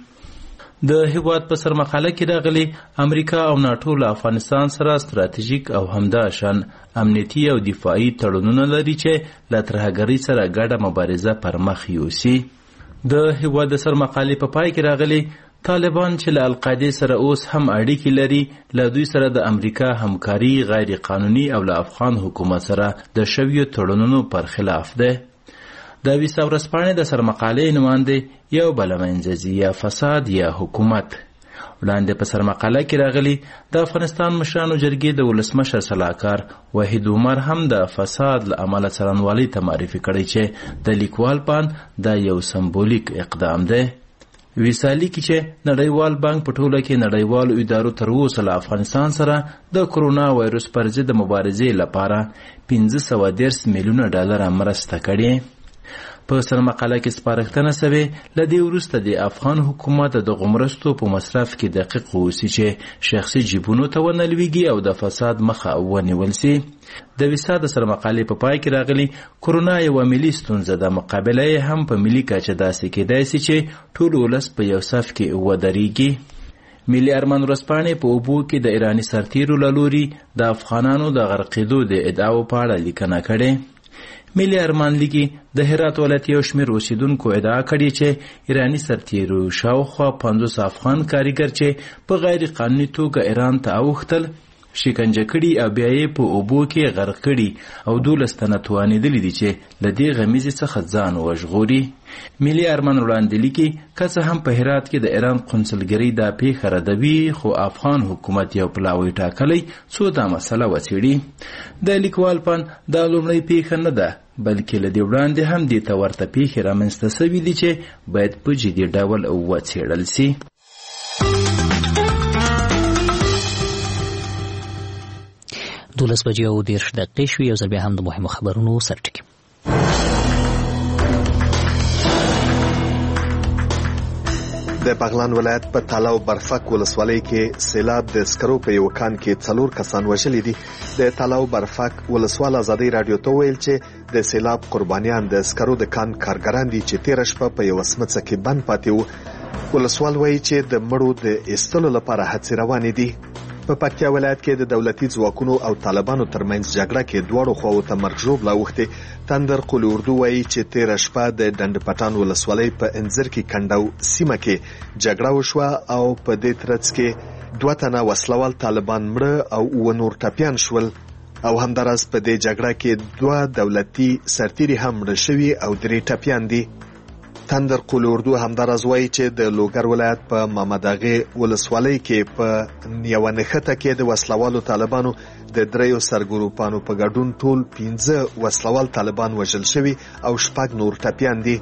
د هیواد په سرمقاله کې راغلي امریکا او ناټو له افغانستان سره ستراتیژیک او همداشان امنیتي او دفاعي تړونونه لري چې له ترهګرۍ سره ګډه مبارزه پر مخ یوسي. د هیواد د سرمقالې په پای کې راغلي طالبان چې له القاعدې سره اوس هم اړیکې لري له دوی سره د امریکا همکاري غیر قانوني او له افغان حکومت سره د شویو تړونونو پر خلاف ده. د ویسا ورځپاڼې د سرمقالې نماینده یو بله منځي یا فساد یا حکومت. وړاندې په سرمقاله کې راغلي د افغانستان مشرانو جرګې د ولسمشر سلاکار وحید عمر هم د فساد له امله څرنګوالي ته معرفي کړی چې د لیکوال پان دا یو سمبولیک اقدام دی. ویسالي کې چې نړیوال بانک په ټوله کې نړیوالو ادارو تر اوسه له افغانستان سره د کرونا وایرس پر ضد مبارزې لپاره پنځه سوه دېرش میلیونه ډالر مرسته کړې. په سرمقاله کې سپارښتنه شوې له دې وروسته د افغان حکومت د مرستو په مصرف کې دقیق اوسي چې شخصي جیبونو ته ونه لویږي او د فساد مخه ونیول سي. د ویسا د سرمقالې په پای کې راغلي کرونا یوه ملي ستونزه ده، مقابله یې هم په ملي کچه داسې کېدای سي چې ټول ولس په یو صف کې ودرېږي. ملي ارمان ورځپاڼې په اوبو کې د ایراني سرتیرو له لوري د افغانانو د غرقېدو د ادعاو په اړه لیکنه کړې. ملي ارمان لیکي د هرات ولایت یو شمېر اوسیدونکو ادعا کړې چې ایراني سرتیرو شاوخوا پنځوس افغان کارګر چې په غیر قانوني توګه ایران ته اوښتل شکنجه کړي او بیا یې په اوبو کې غرق کړي او دولس تنه توانېدلي دي چې له دې غمیزې څخه ځان وژغوري. ملي ارمان وړاندې لیکي که څه هم په هرات کې د ایران قونسلګرۍ دا پیښه ردوي، خو افغان حکومت یو پلاوی ټاکلی څو دا مسله وڅېړي. د لیکوال پان دا لومړۍ پیښه نه ده، بلکې له دې وړاندې هم دې ته ورته پیښې رامنځته سوي دي چې باید په جدي ډول وڅېړل سي. دولس بجې او دېرش دقیقې شوې. یو ځل بیا هم د مهمو خبرونو سرټکي. د بغلان ولایت په تاله او برفک ولسوالۍ کې سیلاب د سکرو په یو کان کې څلور کسان وژلي دي. د تاله او برفک ولسوال ازادي رادیو ته ویل چې د سیلاب قربانیان د سکرو د کان کارګران دي چې تیر شپه په یو سمڅه کې بند پاتې وو. ولسوال وایي چې د مړو د ایستلو لپاره هڅې روانې دي. په پکتیا ولایت کې د دولتي ځواکونو او طالبانو ترمنځ جګړه کې دواړو خواو ته مرګ ژوبله اوښتې. تندر قل اردو وایي چې تیر شپه د ډنډ پټان ولسوالۍ په انځر کې کنډو سیمه کې جګړه وشوه او په دې ترڅ کې دوه تنه وسلوال طالبان مړه او اووه نور ټپیان شول او همداراز په دې جګړه کې دوه دولتي سرتیري هم مړه شوي او درې ټپیان دي. تندر قل اردو همداراز وایي چې د لوګر ولایت په محمداغې ولسوالۍ کې په یوه نښته کې د وسلوالو طالبانو د دریو سرګروپانو په ګډون ټول پنځه وسلوال طالبان وژل شوي او شپږ نور ټپیان دي.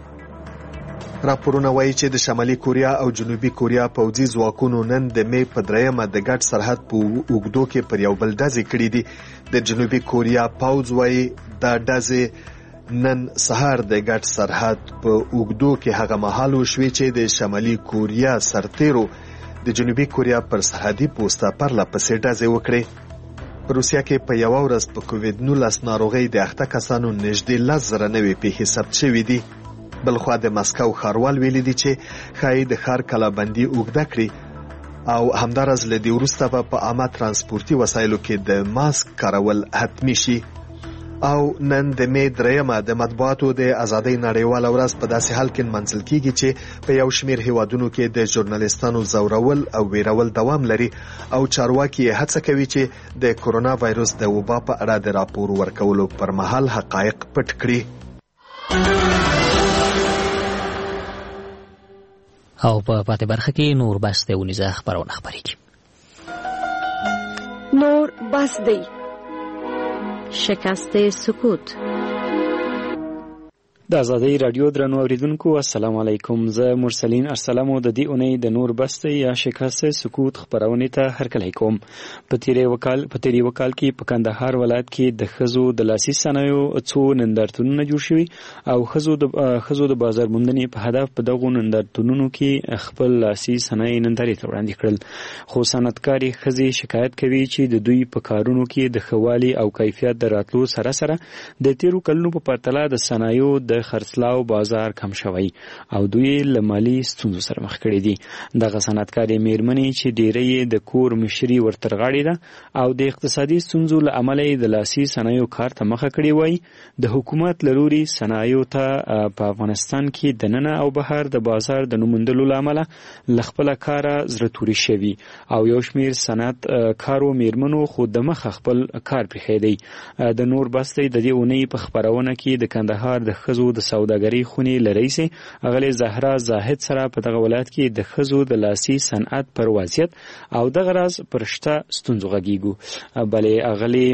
راپورونه وایي چې د شمالي کوریا او جنوبي کوریا پوځي ځواکونو نن د می په دریمه د ګډ سرحد په اوږدو کې پر یو بل ډزې کړي دي. د جنوبي کوریا پوځ وایي دا ډزې نن سهار د ګډ سرحد په اوږدو کې هغه مهال وشوې چې د شمالي کوریا سرتیرو د جنوبي کوریا پر سرحدي پوسته پرله پسې ډزې وکړې. په روسیه کې په یوه ورځ په کووید نولس ناروغۍ د اخته کسانو نږدې لس زره نوې پیښې ثبت شوي دي. بلخوا د مسکو ښاروال ویلي دي چې ښایي د ښار کلابندي اوږده کړي او همداراز له دې وروسته به په عامه ترانسپورتي وسایلو کې د ماسک کارول حتمي شي. او نن د می دریمه د مطبوعاتو د ازادۍ نړیواله ورځ په داسې حال کې منځل کیږي چې په یو شمېر هیوادونو کې د ژورنالیستانو زورول او ویرول دوام لري او چارواکي هڅه کوي چې د کرونا وایرس د وبا په اړه د راپور ورکولو پر مهال حقایق پټ کړي. او په پاتې برخه کې نور بس د ونیزه خبرونه خبرېږي. نور بس دی شکست سکوت. د ازادۍ رادیو درنو اوریدونکو السلام علیکم. زه مرسلین ارسلم د دې اونۍ د نور بسته یا شکست سکوت خبرونه ته هرکلی کوم. په تیری وکال په تیری وکال کې په کندهار ولایت کې د خزو د لاسي صنایعو څو نندارتونونه جوړ شوي او خزو د خزو د بازار موندنې په هدف په دغو نندارتونونو کې خپل لاسي صنایع نندارې ته وړاندې کړل. خو صنعتکاري خزي شکایت کوي چې د دوی په کارونو کې د خوالي او کیفیت د راتلو سره سره د تیرو کلونو په پرتله د صنایعو د خرڅلاو بازار کم شوی او دوی له مالي ستونزو سره مخ کړي دي. دغه صنعتکاري میرمنې چې ډېری د کور مشري ورترغاړي ده او د اقتصادي ستونزو له امله د لاسي صنایعو کار ته مخه کړي وای. د حکومت لروري صنایعو ته په افغانستان کې د ننه او بهر د بازار د نومندلو لامل لخپل کار زړه توري شوی او یو شمیر صنعت کارو میرمنو خود د مخ خپل کار پخې دی. د نور بسته د دې اونۍ په خبرونه کې د کندهار د خزو د سوداګرۍ خونې لرئیسه اغلی زهرا زاهد سره په دغه ولایت کې د خزو د لاسي صنعت پر وضعیت او دغه راز پرشته ستونزو غږیږو. بلې اغلی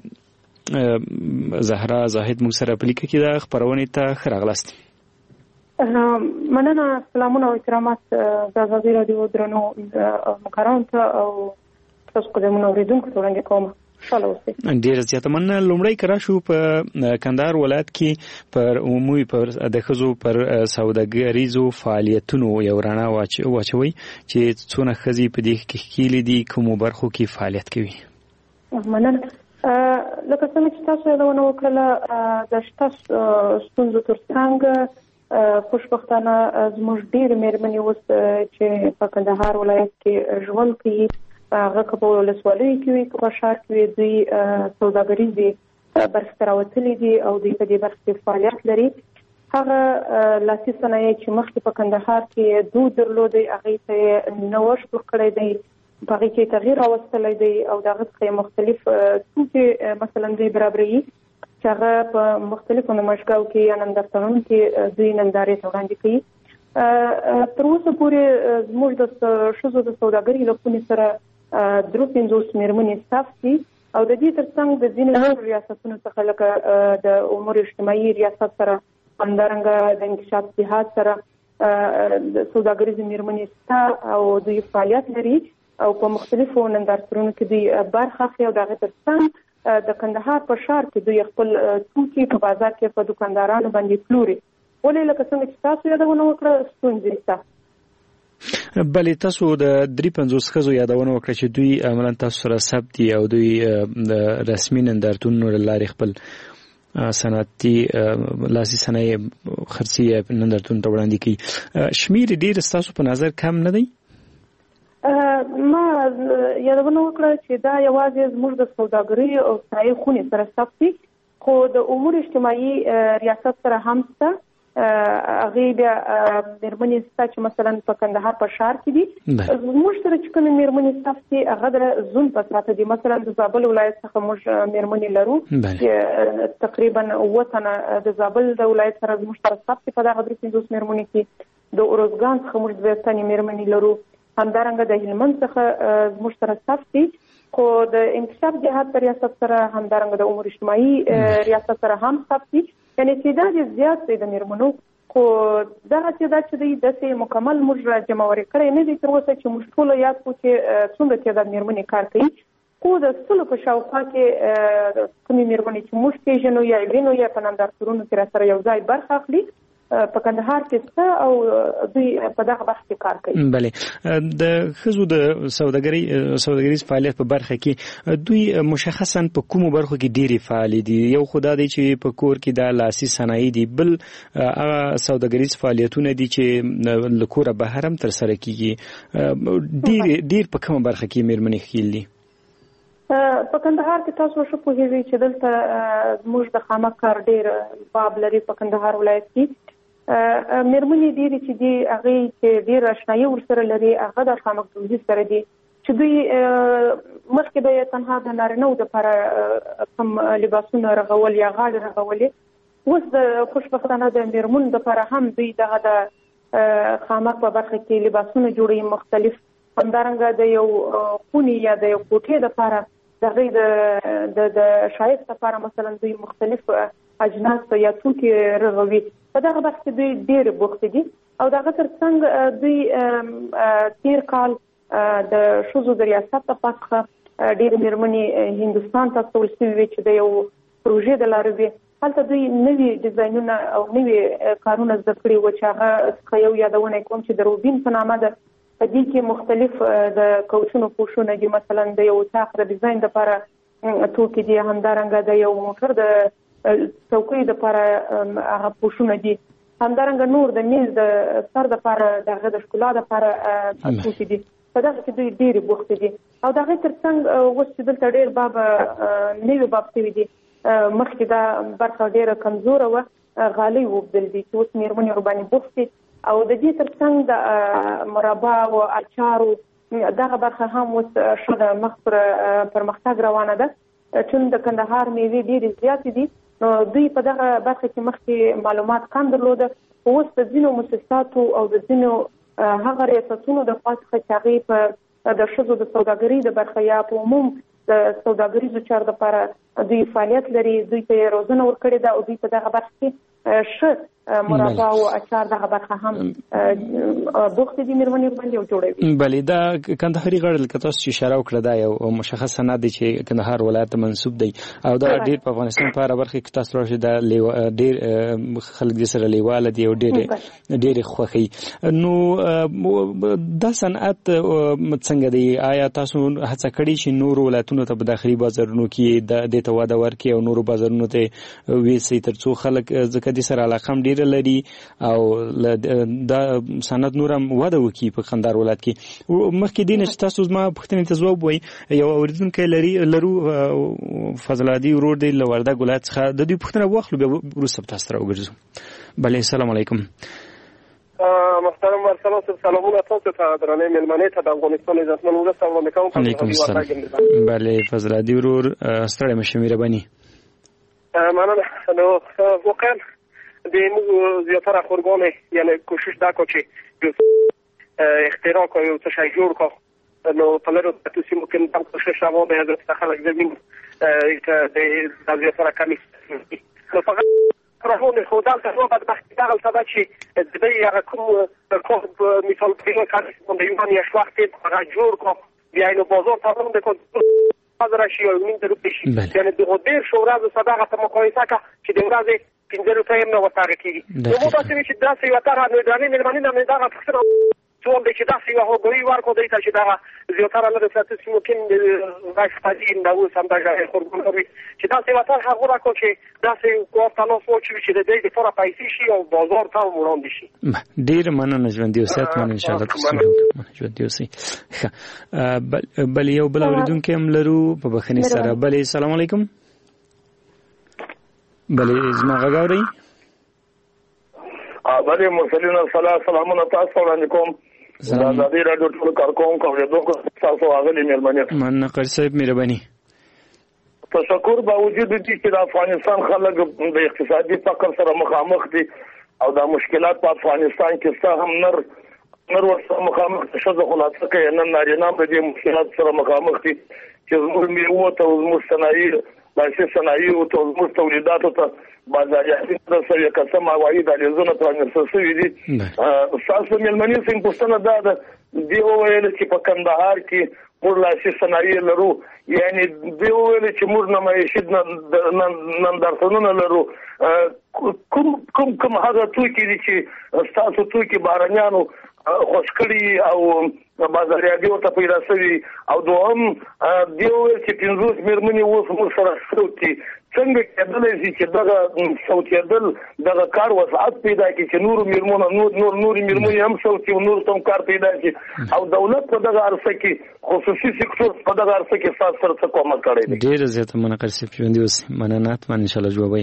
زهرا زاهد موږ سره په لیکه کې د خبرونه ته ښه راغلاست. مننه. سلامونه او احترامات د ازادي راډیو درنو مقررانو ته او تاسو قدمونه اوریدونکو ته وړاندې کوم. ډیر زیاته مننه. لومړی کرا شو په کندهار ولایت کې پر عمومي پر د خزو پر سوداګریزو فعالیتونو یو رڼا واچوي چې څونه خزي په دې کې کېلې دي کوم برخو کې فعالیت کوي. مننه. لکه څنګه چې تاسو یادونه وکړه د شته ستونزو ترڅنګ خوشبختانه زموږ ډېر مېرمنې اوس چې په کندهار ولایت کې ژوند کوي هغه که په ولسوالۍ کې وي که په ښار کې وي دوی سوداګریزې برخې ته راوتلي دي او دوی په دې برخه کې فعالیت لري. هغه لاسي صنایع چې مخکې په کندهار کې دود درلودی هغې ته یې نوښت ورکړی دی، په هغې کې تغییر راوستلی دی او د هغه څخه یې مختلف توکي مثلا دوی برابروي چې هغه په مختلفو نمایشګاو کې یا نندارتونونو کې دوی نندارې ته وړاندې کوي. تر اوسه پورې زموږ د ښځو د سوداګرۍ له خونې سره درو پنځوس مېرمنې ستاف دي او د دې ترڅنګ د ځینو نورو ریاستونو څخه لکه د امور اجتماعي ریاست سره همدارنګه د انکشاف جهاد سره د سوداګریزې مېرمنې شته او دوی فعالیت لري او په مختلفو نندارتونونو کې دوی برخه اخلي او د هغې ترڅنګ د کندهار په ښار کې دوی خپل توکي په بازار کې په دوکاندارانو باندې پلوري. ولې لکه څنګه چې تاسو یادونه وکړه ستونزې شته. بلې تاسو د درې پنځوس ښځو یادونه وکړه چې دوی عملاً تاسو سره ثبت دي او دوی د رسمي نندارتونونو له لارې خپل صنعتي لاسي صنایع خرڅي نندارتونو ته وړاندې کوي. شمیر ډېر ستاسو په نظر کم نه دی؟ ما یادونه وکړه چې دا یوازې زموږ د سوداګرۍ او صنایع خونې سره ثبت دي، خو د امور اجتماعي ریاست سره هم شته. هغې بیا مېرمنې شته چې مثلا په کندهار په ښار کې دي. زموږ سره چې کومې مېرمنې ثبت دي هغه د زون په ساته دي. مثلا د زابل ولایت څخه موږ مېرمنې لرو چې تقریبا اووه تنه د زابل د ولایت سره زموږ سره ثبت دي په دغه درې پنځوس مېرمنې کې. د اروزګان څخه موږ دوه تنې مېرمنې لرو. همدارنګه د هلمند څخه زموږ سره ثبت دي، خو د انکشاف جهاد په ریاست سره همدارنګه د امور اجتماعي ریاست سره هم ثبت دي. یعنې تعداد یې زیات دی د مېرمنو، خو دغه تعداد چې دی داسې مکمل موږ جمعوري کړی نه دی تر اوسه چې موږ ټوله یاد کړو چې څومره تعداد مېرمنې کار کوي. خو د سلو په شاوخوا کې کومې مېرمنې چې موږ پېژنو یا یې وینو یا په نندارتونونو کې راسره یو ځای برخه اخلي په کندهار کې شته او دوی په دغه برخه کې کار کوي. بلې د ښځو د سوداګرۍ سوداګریز فعالیت په برخه کې دوی مشخصا په کومو برخو کې ډېرې فعالې دي؟ یو خو دا دی چې په کور کې دا لاسي صنایع دي، بل هغه سوداګریز فعالیتونه دي چې له کوره بهر هم ترسره کېږي. ډېر ډېر په کومه برخه کې مېرمنې ښکېل دي؟ په کندهار کې تاسو ښه پوهېږئ چې دلته زموږ د خامک کار ډېر باب لري په کندهار ولایت کې. مېرمنې ډېرې چې دي هغې چې ډېر اشنایي ورسره لري هغه د خامک توزیع سره دي چې دوی مخکې به یې تنها د نارینهو دپاره کوم لباسونه رغول یا غاړې رغولې، اوس د خوشبختانه د مېرمنو دپاره هم دوی دغه د خامک په برخه کې لباسونه جوړوي مختلف. همدارنګه د یو خونې یا د یو کوټې دپاره د هغې د ښایست دپاره مثلا دوی مختلف اجناس یا توکي رغوي. په دغه برخه کې دوی ډېر بوخت دي او دغه ترڅنګ دوی تیر کال د ښځو د ریاست لخوا څخه ډېرې مېرمنې هندوستان ته استول شوې وې چې د یو پروژې د لارې وې. هلته دوی نوي ډیزاینونه او نوي کارونه زده کړي وو چې هغه څخه یو یادونه کوم چې د روبین په نامه ده. په دې کې مختلف د کوچونو پوښونه دي، مثلا د یو اطاق د ډیزاین دپاره توکي دي، همدارنګه د یو موټر د څوکۍ دپاره هغه پوښونه دي، همدارنګه نور د میز د سر دپاره د هغه د ښکلا دپاره توکي دي. په دغه کې دوی ډېرې بوختې دي او د هغې ترڅنګ اوس چې دلته ډېر باب نوي باب شوي دي. مخکې دا برخه ډېره کمزوره وه، غالۍ وبدل دي چې اوس مېرمنې ورباندې بوخت دي او د دې ترڅنګ د مربا او اچارو دغه برخه هم اوس ښه د مخ پر پرمختګ روانه ده. چون د کندهار میوې ډېرې زیاتې دي نو دوی په دغه برخه کې مخکې معلومات کم درلوده، خو اوس د ځینو مؤسساتو او د ځینو هغه ریاستونو د خوا څخه چې هغې په د ښځو د سوداګرۍ د برخه یا په عموم د سوداګریزو چارو دپاره دوی فعالیت لري، دوی ته یې روزنه ورکړې ده او دوی په دغه برخه کې ښه مربا او اچار دغه برخه هم بوخت دي میرمنې باندې او جوړوي. بلې دا کندهاري غړل کته چې اشاره وکړه دا یو مشخص سند دی چې کندهار ولایت منسوب دی او دا ډیر په افغانستان په اړه برخه کې تاسو راځي دا ډیر خلک د سره لیواله دی او ډیر ډیر خوخي. نو دا صنعت څنګه دی؟ آیا تاسو هڅه کړی چې نور ولایتونو ته په داخلي بازارونو کې د دې ته واده ورکړي او نور بازارونو ته ویسي ترڅو خلک ځکه د سره علاقه هم ډیر لري او دا صنعت نورم واده وکړي په کندهار ولایت کې؟ مخکې دین چې تاسو زما پوښتنې ته ځواب وایي یو اوریدونکی لري لرو فضل عادي ورور دی له وردګ ولایت څخه د دې پوښتنه واخلو بیا وروسته تاسو سره وګرځو. بله السلام علیکم. محترم ورسلام سلامونه تاسو ته درنې ملمنې ته د افغانستان عزتمن ولس وړاندې کوم. علیکم السلام. بله فضل عادي ورور ستړی مشه مهرباني. مننه. نو واقعا د موږ زیاتره خورګانې یعنی کوشش دا کو چې اختراع کو یو څه شی جوړ کو نو په لرو تاسو ممکن دا کوشش راو به حضرت خلک زمين چې د زیاتره کمی نو فقط راهونه خدای ته نو بعد بحث دا غلطه چې د دې هغه کوم کوم مثال په کار باندې یو باندې شواخت هغه جوړ کو بیا نو بازار ته باندې کو حاضر شي او من درو بشي یعنی د غدیر شورا د صداقت مقایسه کا چې د ورځې پنځه روپۍ هم نه وتاغه کیږي. نو مو تاسو چې دا څه یو تر نه درانه مېرمنې نه دا فکر ټول د چې دا څه یو غوړي ورکو دی چې دا زیاتره نه د تاسو ممکن راځي پاتې نه و سم دا خورګونوري چې دا څه یو تر هغه راکو چې دا څه کوټانو سوچ چې د دې لپاره پیسې شي او بازار ته وړاندې شي. ډیر مننه ژوند یو سات من ان شاء الله تاسو ژوند یو سي. بل یو بل اوریدونکو هم لرو په بخنی سره. بل السلام علیکم. بله زما غاوري. بله مرسلین السلام سلامونه تاسو وړاندې کوم. دا د دې راډیو ټول کارکون کوم یو دوه تاسو اغلی مېرمنې. من نقر صاحب مهرباني. تشکر باوجود دې چې د افغانستان خلک د اقتصادي فقر سره مخامخ دي او د مشکلات په افغانستان کې څه هم نر نر ورسره مخامخ شوه خلاصه کوي نن نارینه په دې مشکلات سره مخامخ دي چې زموږ میوه ته زموږ صنایع داسې صنایع او زموږ تولیداتو ته بازاریاتي سره قسم عواید الیزونه ترانسفر شوي دي. تاسو مېلمنې څنګه پوښتنه دا ده دی وویل چې په کندهار کې موږ لاسي صنایع لرو یعنی دی وویل چې موږ نمایشي نندارتونونه لرو کوم کوم کوم هغه توکي دي چې تاسو توکي بارانیانو خوش کړي او بازاریابي ورته پیدا شوي او دوهم دی وویل چې پنځوس مېرمنې اوس موږ سره شوي څنګه کېدلی شي چې دغه صوتېدل دغه کار وسعت پیدا کړي چې نورو مېرمنو نور نور نورې مېرمنې هم صوتي او نور ته کار پیدا کړي او دولت په دغه عرصه کې خصوصي سکتور په دغه عرصه کې ستاسو سره څه کومک کړی دی؟ ډېره زیاته منقر صاحب ژوندي اوسئ. مننه حتما انشاءالله جوابوي.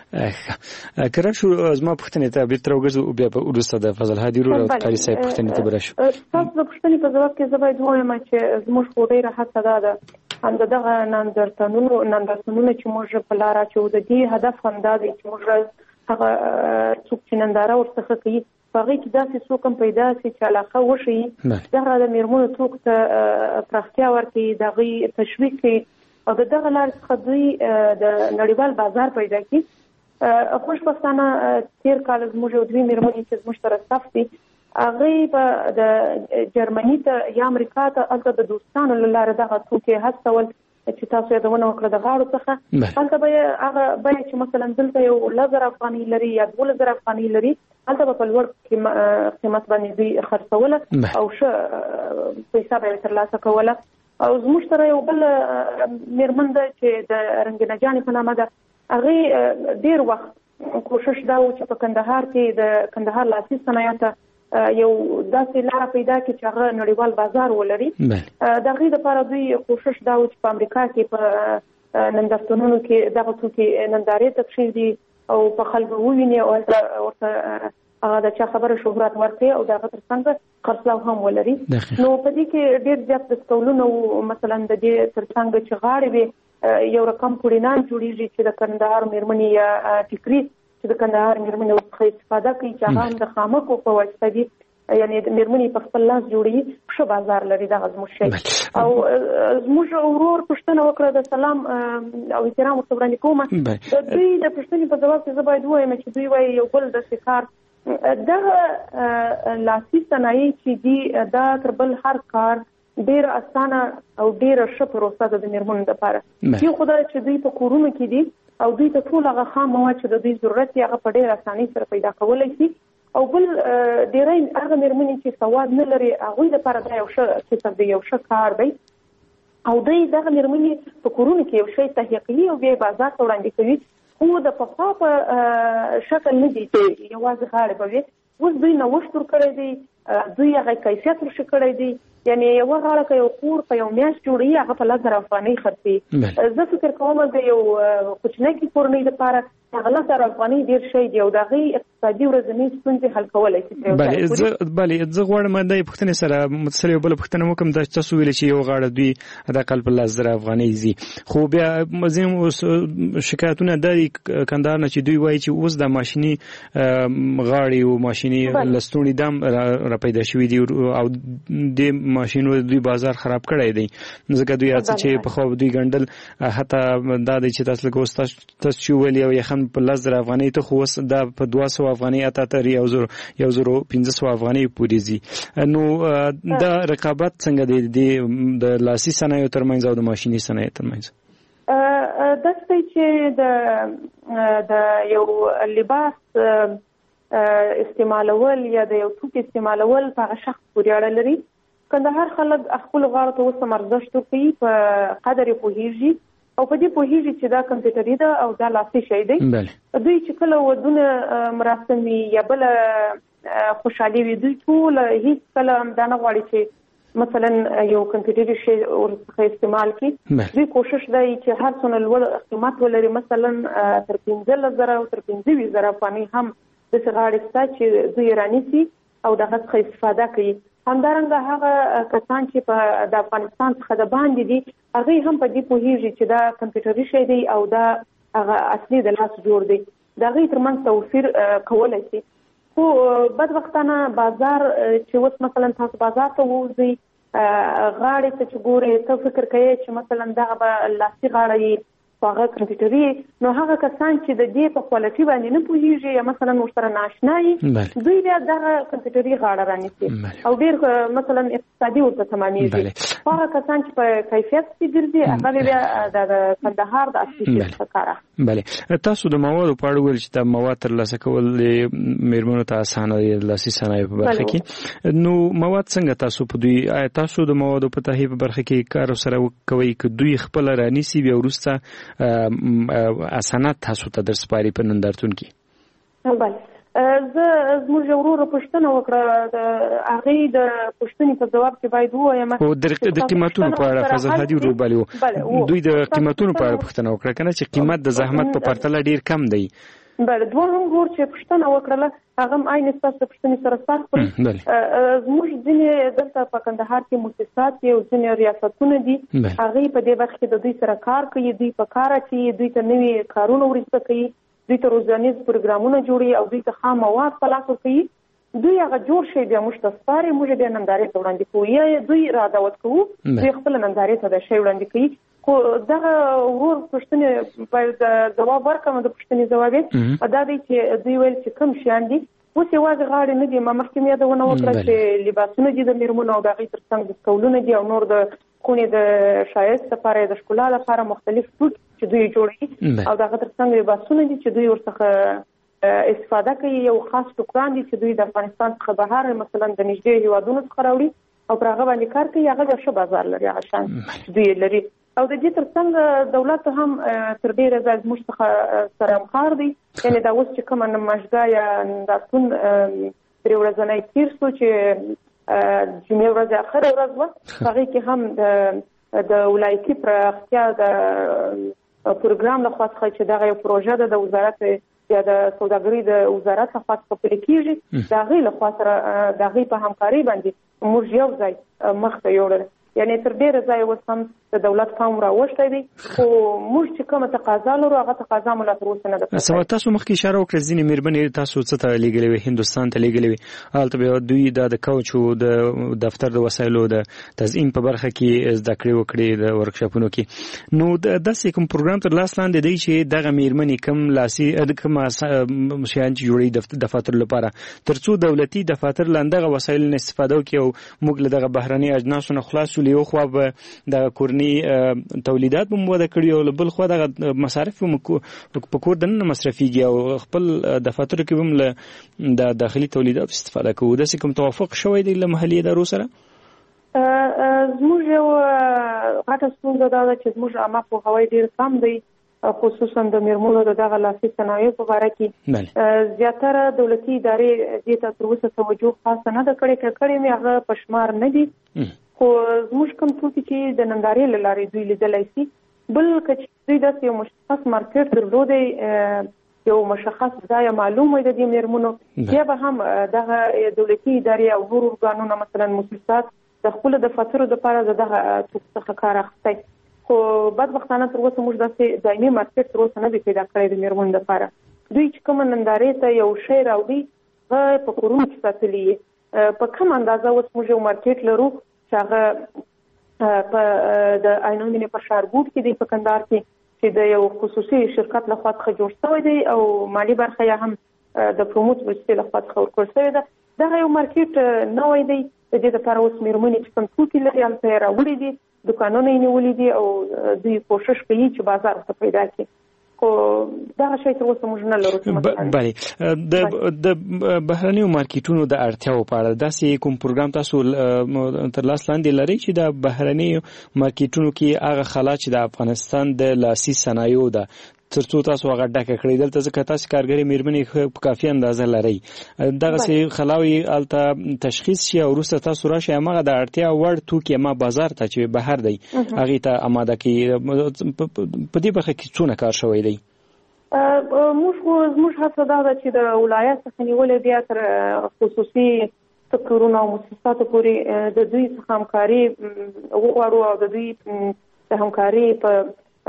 که راشو زما پوښتنې ته بېرته راوګرځو بیا به وروسته د فضل هادي ورور او قاري صاحب پوښتنې ته به راشو. تاسو د پوښتنې په ځواب کې زه باید ووایم چې زموږ خو ډېره هڅه دا ده هم دغه نندارتونونو نندارتونونه چې موږ په لاره اچوو د دې هدف هم دا دی چې موږ هغه څوک چې ننداره ورڅخه کوي په هغې کې داسې څوک هم پیدا شي چې علاقه وښیي دغه د مېرمنو څوک ته پراختیا ورکوي د هغوی تشویق کوي او د دغه لارې څخه دوی د نړیوال بازار پیدا کړي. خوشبختانه تېر کال زموږ یو دوې مېرمنې چې زموږ سره صف دي هغوی به د جرمني ته یا امریکا ته هلته د دوستانو له لارې دغه توکي هڅول چې تاسو یادونه وکړه د غاړو څخه هلته به هغه بیه چې مثلا دلته یو لس زره افغانۍ لري یا دولس زره افغانۍ لري هلته به په لوړ قیمت باندې دوی خرڅوله او ښه پیسه به یې ترلاسه کوله. او زموږ سره یو بل مېرمن ده چې د رنګینه جانې په نامه ده هغې ډېر وخت کوشش دا و چې په کندهار کې د کندهار لاسي صنایعو یو داسې لاره پیدا کړي چې هغه نړیوال بازار ولري. د هغې دپاره دوی کوشش دا و چې په امریکا کې په نندارتونونو کې دغه توکي نندارې ته کښېږدي او په خلکو وویني او هلته ورته هغه د چا خبره شهرت ورکړي او د هغه تر څنګ خرڅلاو هم ولري. نو په دې کې ډېر زیات دستګولونه وو مثلا د دې تر څنګ چې غاړې وي یو رقم پوړینان جوړېږي چې د کندهار مېرمنې یا ټیکري چې د کندهار مېرمنې څخه استفاده کوي چې هغه هم د خامکو په واسطه دي یعنی میرمنې په خپل لاس جوړي ښه بازار لري دغه زموږ شی او زموږ ورور پوښتنه وکړه د سلام او احترام ورته وړاندې کوم د دوی د پوښتنې په ځواب کې زه باید ووایم چې دوی وایي یو بل داسې کار دغه لاسي صنایع چې دي دا تر بل هر کار ډېر اسانه او ډېر ښه پروسه ده د میرمنو لپاره یو خو دا چې دوی په کورونو کې دي او دوی ته ټول هغه خام مواد چې د دوی ضرورت یې هغه په ډېر اسانۍ سره پیدا کولی شي او بل ډېری هغه میرمنې چې سواد نه لري هغوی لپاره دا یو ښه کسب دی یو ښه کار دی او دوی دغه میرمنې په کورونو کې یو شی تهیه کوي او بیا یې بازار ته وړاندې کوي خو د پخوا په شکل نه دي چې یوازې غاړې به وي اوس دوی نوښت ورکړی دی دوی هغه کیفیت ورښه کړی دی یعنی یوه غاړه که یو کور په یو میاشت جوړوي هغه په لس زره افغانۍ خرڅوي زه فکر کوم د یو کوچنۍ کورنۍ لپاره هغه لس زره افغانۍ ډېر شی دی او د هغې اقتصادي ورځنۍ ستونزې حل کولی شي بلې زه غواړم د پوښتنې سره متصل یو بله پوښتنه وکړم دا تاسو ویلې چې یو غاړه دوی حداقل په لس زره افغانۍ ځي خو بیا ځینې شکایتونه دا دي کندهار نه چې دوی وایي چې اوس د ماشیني غاړې او ماشیني لستوڼي دا هم را پیدا شوي دي او د ماشینو دوی بازار خراب کړی دی ځکه دوی هڅه چې په خو دوی ګڼډل حتی دا دی چې تاسو لکه اوس تاسو چې ویلي یو یخن په لس زره افغانۍ ته خو اوس دا په دوه سوه افغانۍ اته تر یو زرو یو زرو پنځه سوه افغانۍ پورې ځي نو دا رقابت څنګه دی د لاسي صنایعو ترمنځ او د ماشیني صنایعو ترمنځ داسې دی چې د د یو لباس استعمالول یا د یو توکي استعمالول په هغه شخص پورې اړه لري کندهار خلک خپل غاړو ته اوس هم ارزښت ورکوي په قدر یې پوهېږي او په دې پوهېږي چې دا کمپیوټري ده او دا لاسي شی دی دوی چې کله ودونه مراسم وي یا بله خوشحالي وي دوی ټول هېڅ کله دا نه غواړي چې مثلا یو کمپیوټري شی ورڅخه استعمال کړي دوی کوشش دی چې هر څومره لوړ قیمت ولري مثلا تر پنځلس زره او تر پنځه ویشت زره افغانۍ هم داسې غاړې شته چې دوی یې رانیسي او د هغه څخه استفاده کوي همدارنګه هغه کسان چې په د افغانستان څخه د باندې دي هغوی هم په دې پوهېږي چې دا کمپیوټري شی دی او دا هغه اصلي د لاس جوړ دی د هغوی ترمنځ توفیر کولی شي خو بدبختانه بازار چې اوس مثلا تاسو بازار ته ووځئ غاړې ته چې ګورئ ته فکر کوئ چې مثلا دغه به لاسي غاړه په هغه کمپیوټري نو هغه کسان چې د دې په کوالټي باندې نه پوهېږي یا مثلا ورسره نااشنا وي دوی بیا دغه کمپیوټري غاړه رانیسي او ډېر مثلا اقتصادي ورته تمامېږي خو هغه کسان چې په کیفیت کې ګرځي هغه بیا د کندهار د اصلي شي څخه کار اخلي بلې تاسو د موادو په اړه ویل چې دا مواد ترلاسه کول میرمنو ته اسانه دي د لاسي صنایعو په برخه کې نو مواد څنګه تاسو په دوی آیا تاسو د موادو په تهیه په برخه کې کار سره کوئ که دوی خپله رانیسي بیا وروسته اسانات تاسو ته در سپاري په نندارتون کې بله زه زموږ یو ورور پوښتنه وکړه د هغې د پوښتنې په ځواب کې باید ووایم د قیمتونو په اړه فضل هادي ورور بلې دوی د قیمتونو په اړه پوښتنه وکړه که نه چې قیمت د زحمت په پرتله ډېر کم دی بله دوهم ورور چې پوښتنه وکړله هغه هم عین ستاسو د پوښتنې سره سر خوري زموږ ځینې دلته په کندهار کې مؤسسات دي او ځینې ریاستونه دي هغوی په دې برخه کې د دوی سره کار کوي دوی په کار اچوي دوی ته نوي کارونه ورسته کوي دوی ته روزانیز پروګرامونه جوړوي او دوی ته خام مواد په لاس ورکوي دوی هغه جوړ شی بیا موږ ته سپاري موږ بیا نندارې ته وړاندې کوو یا دوی را دعوت کوو دوی خپله نندارې ته دا شی وړاندې کوي خو دغه ورور پوښتنې باید ځواب ورکړم د پوښتنې ځواب یې دا دی چې دوی ویل چې کوم شیان دي اوس یوازې غاړې نه دي ما مخکې مې یادونه وکړه چې لباسونه دي د میرمنو او د هغې تر څنګ دستکولونه دي او نور د خونې د ښایست لپاره د ښکلا لپاره مختلف توکي چې دوی جوړوي او د هغه تر څنګ لباسونه دي چې دوی ورڅخه استفاده کوي یو خاص ټوکران دي چې دوی د افغانستان څخه بهر مثلا د نږدې هېوادونو څخه راوړي او پر هغه باندې کار کوي هغه ښه بازار لري هغه شیان دوی لري او د دې تر څنګ دولت هم تر ډېره ځای زموږ څخه سره همکار دی یعنې دا اوس چې کومه نمایشګاه یا نندارتون درې ورځنی تېر شو چې جمعې ورځ اخره ورځ وه هغې کې هم د ولایتي پراختیا د پروګرام لخوا څخه چې دغه یو پروژه ده د وزارت یا د سوداګرۍ د وزارت لخوا څخه پلي کېږي د هغې لخوا سره د هغې په همکارۍ باندې موږ یو ځای مخ ته یوړل یعنی تر ډیره ځای اوس هم د دولت پام راوښتی دی خو موږ چې کومه تقاضا لرو هغه تقاضا مو لا تر اوسه نه ده. سما تاسو مخکې اشاره وکړه ځینې مېرمنې تاسو څه ته لېږلې وې هندوستان ته لېږلې وې هلته به دوی د کوچو د دفتر د وسایلو د تزیین په برخه کې زده کړې وکړې د ورکشاپونو کې. نو داسې کوم پروګرام تر لاس لاندې دی چې دغه مېرمنې کوم لاسي کوم شیان چې جوړوي دفاتر لپاره تر څو دولتي دفاتر لاندغه وسایل نه استفاده وکړي او موږ له دغه بهرني اجناسو نه خلاص شو. یو خو به د کورني تولیدات به موده کړي او بل خو د مصارف په کور دنه مصرفيږي او خپل دفاتر کې هم له د داخلي تولیدات استفاده کوو. د کوم توافق شوی دی له محلي ادارو سره؟ زموږ یو غټه ستونزه دا ده چې زموږ عامه پوهاوی ډېر کم دی خصوصا د میرمنو د دغه لاسي صنایعو په اړه کې زیاتره دولتي ادارې دې ته تر اوسه توجه خاصه نه ده کړې کړې مې هغه په شمار نه دي خو زموږ کوم توکي چې د نندارې له لارې دوی لیدلی شي بل که چې دوی داسې یو مشخص مارکیټ درلودی یو مشخص ځای معلوم وي د دې میرمنو بیا به هم دغه دولتي ادارې او نور ارګانونه مثلا مؤسسات د خپلو دفاترو دپاره د دغه توکو څخه کار اخیستی خو بدبختانه تر اوسه موږ داسې دایمي مارکیټ تر اوسه نه دی پیدا کړی د میرمنو دپاره. دوی چې کومه نندارې ته یو شی راوړي هغه په کورونو کې ساتلي یې په کوم اندازه اوس موږ یو مارکیټ لرو چې هغه په د عینومینې په ښارګوټ کې دی په کندهار کې چې د یو خصوصي شرکت لخوا څخه جوړ شوی دی او مالي برخه یې هم د پروموت وسیلې لخوا څخه ورکړل شوې ده. دغه یو مارکیټ نوی دی د دې لپاره اوس میرمنې چې کوم توکي لري هلته یې راوړي دي دوکانونه یې نیولي دي او دوی کوشش کوي چې بازار ورته پیدا کړي خو دغه شی تر اوسه موږ نه لرو. بله د د بهرنیو مارکیټونو د اړتیاو په اړه داسې کوم پروګرام تاسو تر لاس لاندې لرئ چې د بهرنیو مارکیټونو کې هغه خلا چې د افغانستان د لاسي صنایعو ده تر څو تاسو هغه ډکه کړئ دلته ځکه تاسو کارګرې میرمنې په کافي اندازه لرئ دغسې خلاوې هلته تشخیص شي او وروسته تاسو راشئ هماغه د اړتیا وړ توکي ما بازار ته چې بهر دی هغې ته اماده کړي په دې برخه کې څونه کار شوی دی؟ موږ خو زموږ هڅه دا ده چې د ولایت څخه نیولې بیا تر خصوصي سکتورونو او مؤسساتو پورې د دوی څخه همکاري وغواړو او د دوی د همکاري په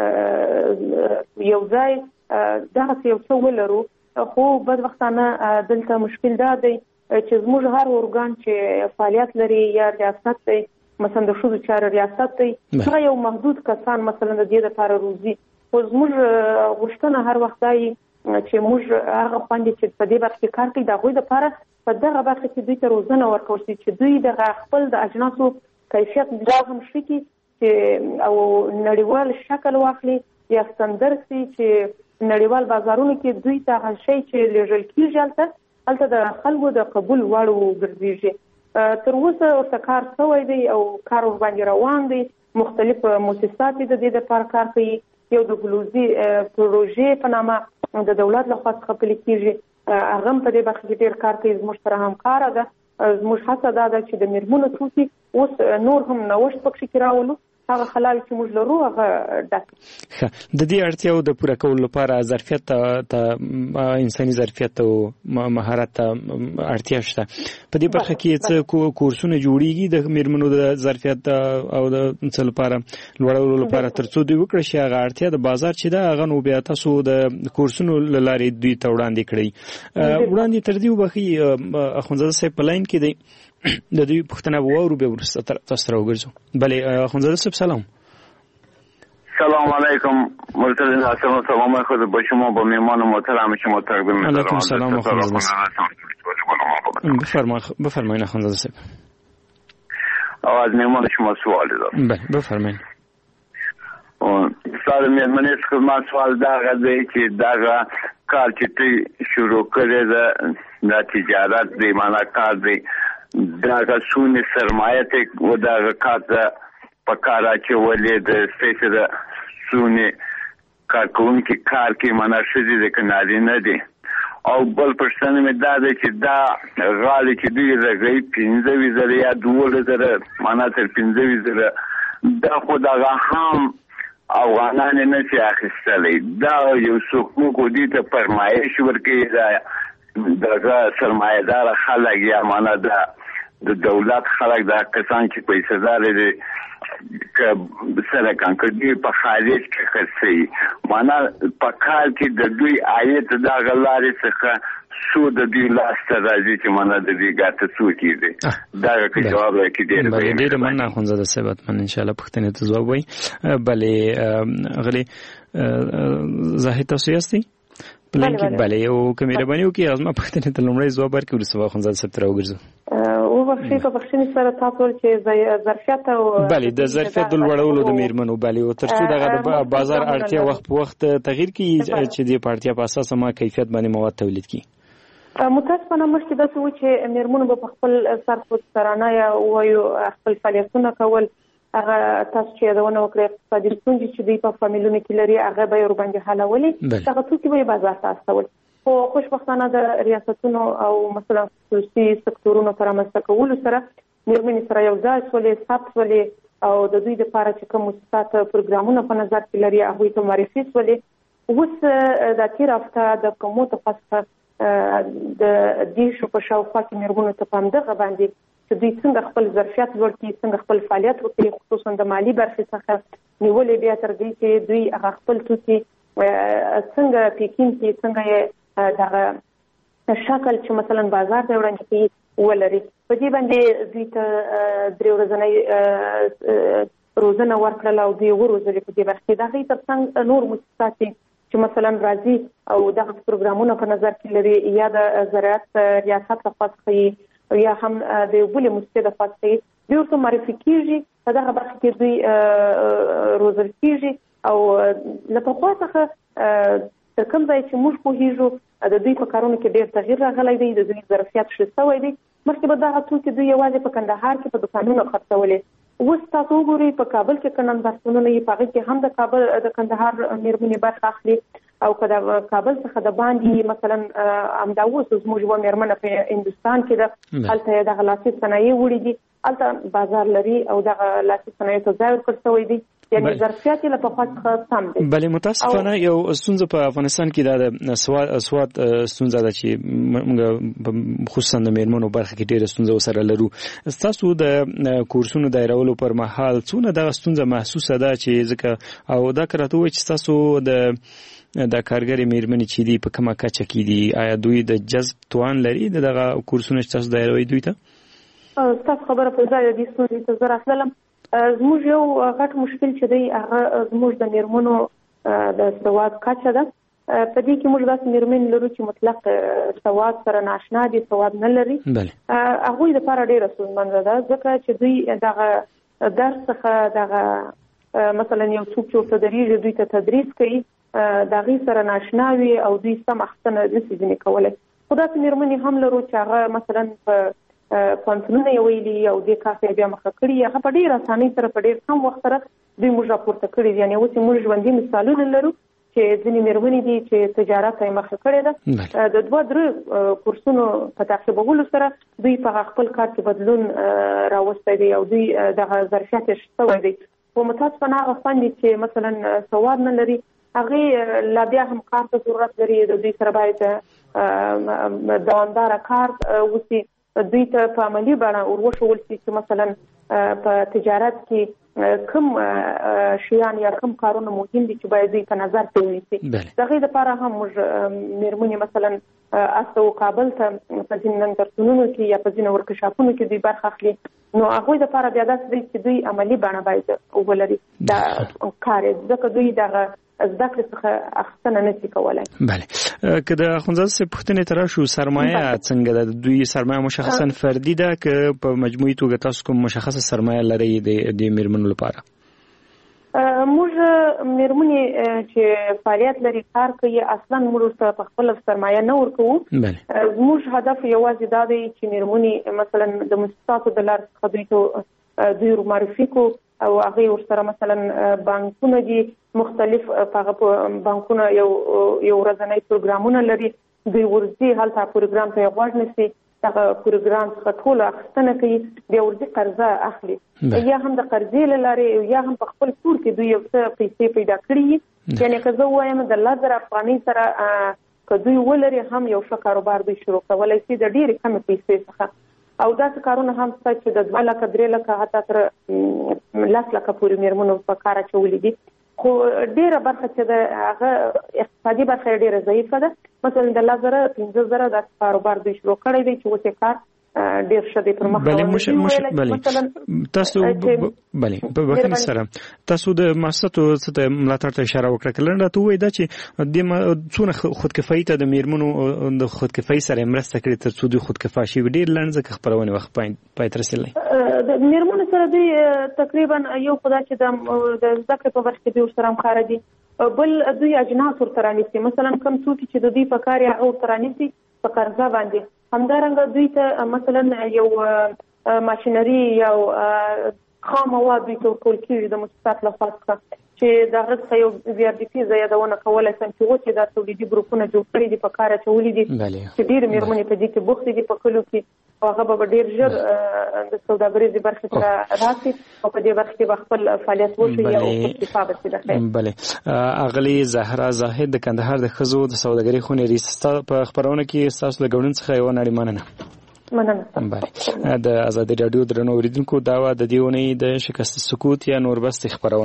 یو ځای دغسې یو څه ولرو خو بدبختانه دلته مشکل دا دی چې زموږ هر ارګان چې فعالیت لري یا ریاست دی مثلا د ښځو چارو ریاست دی هغه یو محدود کسان مثلا د دې لپاره روزي خو زموږ غوښتنه هر وخت دا وي چې موږ هغه خویندې چې په دې برخه کې کار کوي د هغوی لپاره په دغه برخه کې دوی ته روزنه ورکول شي چې دوی دغه خپل د اجناسو کیفیت بیا هم ښه کړي چې او نړیوال شکل واخلي یا ستندرد شي چې نړیوال بازارونو کې دوی ته هغه شی چې لیږل کېږي هلته هلته د خلکو د قبول وړ وګرځېږي. تر اوسه ورته کار شوی دی او کار ورباندې روان دی مختلف مؤسسات د دې لپاره کار کوي یو د ګلوزي پروژې په نامه د دولت لخوا څخه پلي کېږي هغه هم په دې برخه کې ډېر کار کوي زموږ سره همکاره ده. زموږ هڅه دا ده چې د میرمنو توکي اوس نور هم نوښت پکې کې راولو هغه خلاوې چې موږ لرو هغه ډک. د دې اړتیاو د پوره کولو لپاره ظرفیت ته انساني ظرفیت او مهارت ته اړتیا شته. په دې برخه کې څه کورسونه جوړیږي د میرمنو د ظرفیت او د څه لپاره لوړولو لپاره تر څو دوی وکړي چې هغه اړتیا د بازار چې ده هغه نو بیا تاسو د کورسونو له لارې دوی ته وړاندې کړئ. وړاندې تر دې وبخښئ اخندزاده صاحب په لاین کې دی د دوی پوښتنه واورو بیا وروسته تاسو سره وګرځو. بلې اخندزاده صاحب سلام. سلام علیکم مرتضی حسن سلام خود با شما با میهمان محترم شما تقدیم می‌کنم. علیکم سلام اخندزاده صاحب. بفرمایید بفرمایید اخندزاده صاحب. از میهمان شما سوالی دارم. بله بفرمایید. سال میهمانی است که من سوال داغه دی چې داغه کار چې تی شروع کړی ده د تجارت دی معنا کار دی داغه سونه سرمایه ته و داغه کار ته په کار اچولې د سپیشل سونه کارکونکي کار کې معنا شدي د کناري نه دی او بل پرسنه مې دا دی چې دا غالي چې دوی راغی پنځه وزره یا دوه وزره معنا تر پنځه وزره دا خو داغه هم افغانان نه چې اخیستلې دا یو څوک کو دي ته فرمایش ورکړي دا دغه سرمایه‌دار خلک یا معنا دا د دولت خلک دا کسان چې پیسې دار دي سره کانکړي په خارج کې خرڅي معنا په کال کې د دوی عاید د غلارې څخه سو د دې لاسته راځي چې معنا د دې ګټه څو کیږي دا کې جواب راکې ډېر به ډېر مننه خونزاده صاحب من ان شاء الله پښتنې ته جواب وای بلې غلي زاهد تاسو یاستئ پلان کې بلې او کمیره باندې کې ازما پښتنې ته لومړی جواب ورکړو ورسره خونزاده صاحب تر وګرځو او وخت په بخښنې سره تاسو چې ظرفیت او بلې د ظرفیت د لوړولو د میرمنو بلې او ترڅو دغه د بازار اړتیا وخت په وخت تغییر کی چې د پارتیا په اساس ما کیفیت باندې مواد تولید کی متاسفانه مخکې داسې و چې میرمنو به په خپل سر خود سرانه یا وایو خپل فعالیتونه کول هغه تاسو چې یادونه وکړئ اقتصادي ستونزې چې دوی په فامیلونو کې لري هغه به یې ورباندې حلولې دغه توکي به یې بازار ته استول خو خوشبختانه د ریاستونو او مثلا خصوصي سکتورونو په رامنځته کولو سره میرمنې سره یو ځای شولې ثبت شولې او د دوی دپاره چې کوم مؤسسات پروګرامونه په نظر کې لري هغوی ته معرفي شولې اوس د تېره هفته د کومو څخه د دیشو په شاوخوا کې میرمنو ته په همدغه باندې چې دوی څنګه خپل ظرفیت لوړ کړي څنګه خپل فعالیت وکړي خصوصا د مالي برخې څخه نیولې بیا تر دې چې دوی هغه خپل توکي څنګه پیکینګ کړي څنګه یې دغه شکل چې مثلا بازار ته وړاندې کړي ولري په دې باندې دوی ته درې ورځنۍ روزنه ورکړله او دوی وروزلې په دې برخه کې د هغې تر څنګ نور مؤسسات چې مثلا راځي او دغه پروګرامونه په نظر کې لري یا د زراعت ریاست لخوا څخه یا هم د بلې مؤسسې لخوا څخه دوی ورته معرفي کېږي په دغه برخه کې دوی روزل کېږي او له پخوا څخه تر کوم ځای چې موږ پوهېږو د دوی په کارونو کې ډېر تغییر راغلی دی د دوی ظرفیت ښه شوی دی مخکې به دغه توکي دوی یوازې په کندهار کې په دوکانونو خرڅولې اوس تاسو وګورئ په کابل کې که نندارتونونه یې په هغې کې هم د کابل د کندهار میرمنې برخه اخلي او که د کابل څخه د باندې مثلا همدا اوس زموږ یوه میرمنه په هندوستان کې ده هلته یې دغه لاسي صنایع وړي دي هلته بازار لري او دغه لاسي صنایعو ته ځای ورکړل شوی دی یعنې ظرفیت یې له پخوا څخه سم دی بلې متاسفانه یو ستونزه په افغانستان کې دا د سواد ستونزه ده چې موږ خصوصا د میرمنو برخه کې ډېره ستونزه ورسره لرو ستاسو د کورسونو دایرولو پر مهال څونه دغه ستونزه محسوسه ده چې ځکه او دا که راته ووایي چې ستاسو د د کارګرې میرمنې چې دي په کومه کچه کې دي آیا دوی د جذب توان لري دغه کورسونه چې تاسو دایروئ دوی ته ستاسو خبره په ځای دې ستونزې ته زه راتللم زموږ یو غټ مشکل چې دی هغه زموږ د میرمنو د سواد کچه ده په دې کې موږ داسې میرمنې لرو چې مطلق سواد سره ناشنا دي سواد نه لري هغوی دپاره ډېره ستونزمنده ده ځکه چې دوی دغه درس څخه دغه مثلا یو څوک چې ورته درېږي دوی ته تدریس کوي د هغې سره ناشنا وي او دوی سم اخیستنه نشي ځینې کولی خو داسې میرمنې هم لرو چې هغه مثلا په پوهنتونونه یې ویلي او دې کار ته یې بیا مخه کړي هغه په ډېره اسانۍ سره په ډېر کم وخت سره دوی موږ راپورته کړي دي یعنې اوس موږ ژوندي مثالونه لرو چې ځینې میرمنې دي چې تجارت ته یې مخه کړې ده د دوه درې کورسونو په تعقیبولو سره دوی په خپل کار کې بدلون راوستی دی او دوی دغه ظرفیت یې شوی دی خو متاسفانه هغه خویندې چې مثلا سواد نه لري هغې لا بیا هم کار ته ضرورت لري د دوی سره باید دوامداره کار وشي دوی ته په عملي بڼه وروښول شي چې مثلا په تجارت کې کوم شیان یا کوم کارونه مهم دي چې باید دوی په نظر کې ونیسي د هغې دپاره هم موږ میرمنې مثلا استو کابل ته په ځینې نندارتونونو کې یا په ځینې ورکشاپونو کې دوی برخه اخلي نو هغوی دپاره بیا داسې دی چې دوی عملي بڼه باید ولري دا کار یې ځکه دوی دغه زده کړې څخه اخیستنه نشي کولی بله که د اخندزاده صاحب پوښتنې ته راشو سرمایه څنګه ده دوی سرمایه مشخصا فردي ده که په مجموعي توګه تاسو کوم مشخصه سرمایه لرئ د میرمنو لپاره موږ میرمنې چې فعالیت لري کار کوي اصلا موږ ورته په خپله سرمایه نه ورکوو زموږ هدف یوازې دا دی چې میرمنې مثلا د مؤسساتو د لارې څخه دوی ته دوی معرفي کو او هغه ورسره مثلا بانکونه دي مختلف هغه بانکونه یو یو ورځنی پروګرامونه لري دوی ورځي هلته پروګرام ته غوږ نیسي دغه پروګرام څخه ټول اخیستنه کوي بیا ورځي قرضه اخلي یا هم د قرضې له لارې یا هم په خپل کور کې دوی یو څه پیسې پیدا کړي یعنې که زه ووایم د لس زره افغانۍ سره که دوی ولري هم یو ښه کاروبار دوی شروع کولی شي د ډېرې کمې پیسې څخه او داسې کارونه هم شته چې د دوه لکه درې لکه حتی تر لس لکه پورې میرمنو په کار اچولي دي خو ډیره برخه چې د هغه اقتصادي برخه ډیره ضعیفه ده. مثلا د لس زره پنځه زره د کاروبار دوی شروع کړی دی چې اوس یې کار ډیر شدي پر مخ بله مش مش بله تاسو بله په وخت سره تاسو د مؤسساتو څخه ملاتړ ته اشاره وکړه کله راته وای دا چې د څونه خودکفایي ته د میرمنو د خودکفایي سره مرسته کړې تر څو د خودکفا شي ډیر لنډه خبرونه وخت پای تر رسیدلې د میرمنو سره دی تقریبا یو خدای چې د ذکر په وخت کې به سره مخاره دي بل دوی اجناس ورته رانیسي مثلا کوم څوک چې د دوی په کار یا او تر رانیسي په قرضه باندې همدارنګه دوی ته مثلا یو ماشينري یو خام مواد دوی ته ورکول کېږي د مؤسسات لخوا چې دا غږ یو بي ار دي پی زیادونه کولای شي چې وڅ دا تولیدي ګروپونه جوړ کړي دي په کار چولې دي چې ډیر میرمنې په دې کې بوخت دي په کلو کې هغه به ډیر ژر د سوداګریزي برخې ته راځي او په دې برخه کې خپل فعالیت وشي او استفاده وکړي. بله اغلی زهرا زاهد د کندهار د خزو د سوداګرۍ خونې ریستا په خبرونه کې تاسو له غوڼن څخه یو نړۍ مننه مننه. بله د ازادي رادیو درنو اوریدونکو دا و د دیونې د شکست سکوت یا نور بس خبرونه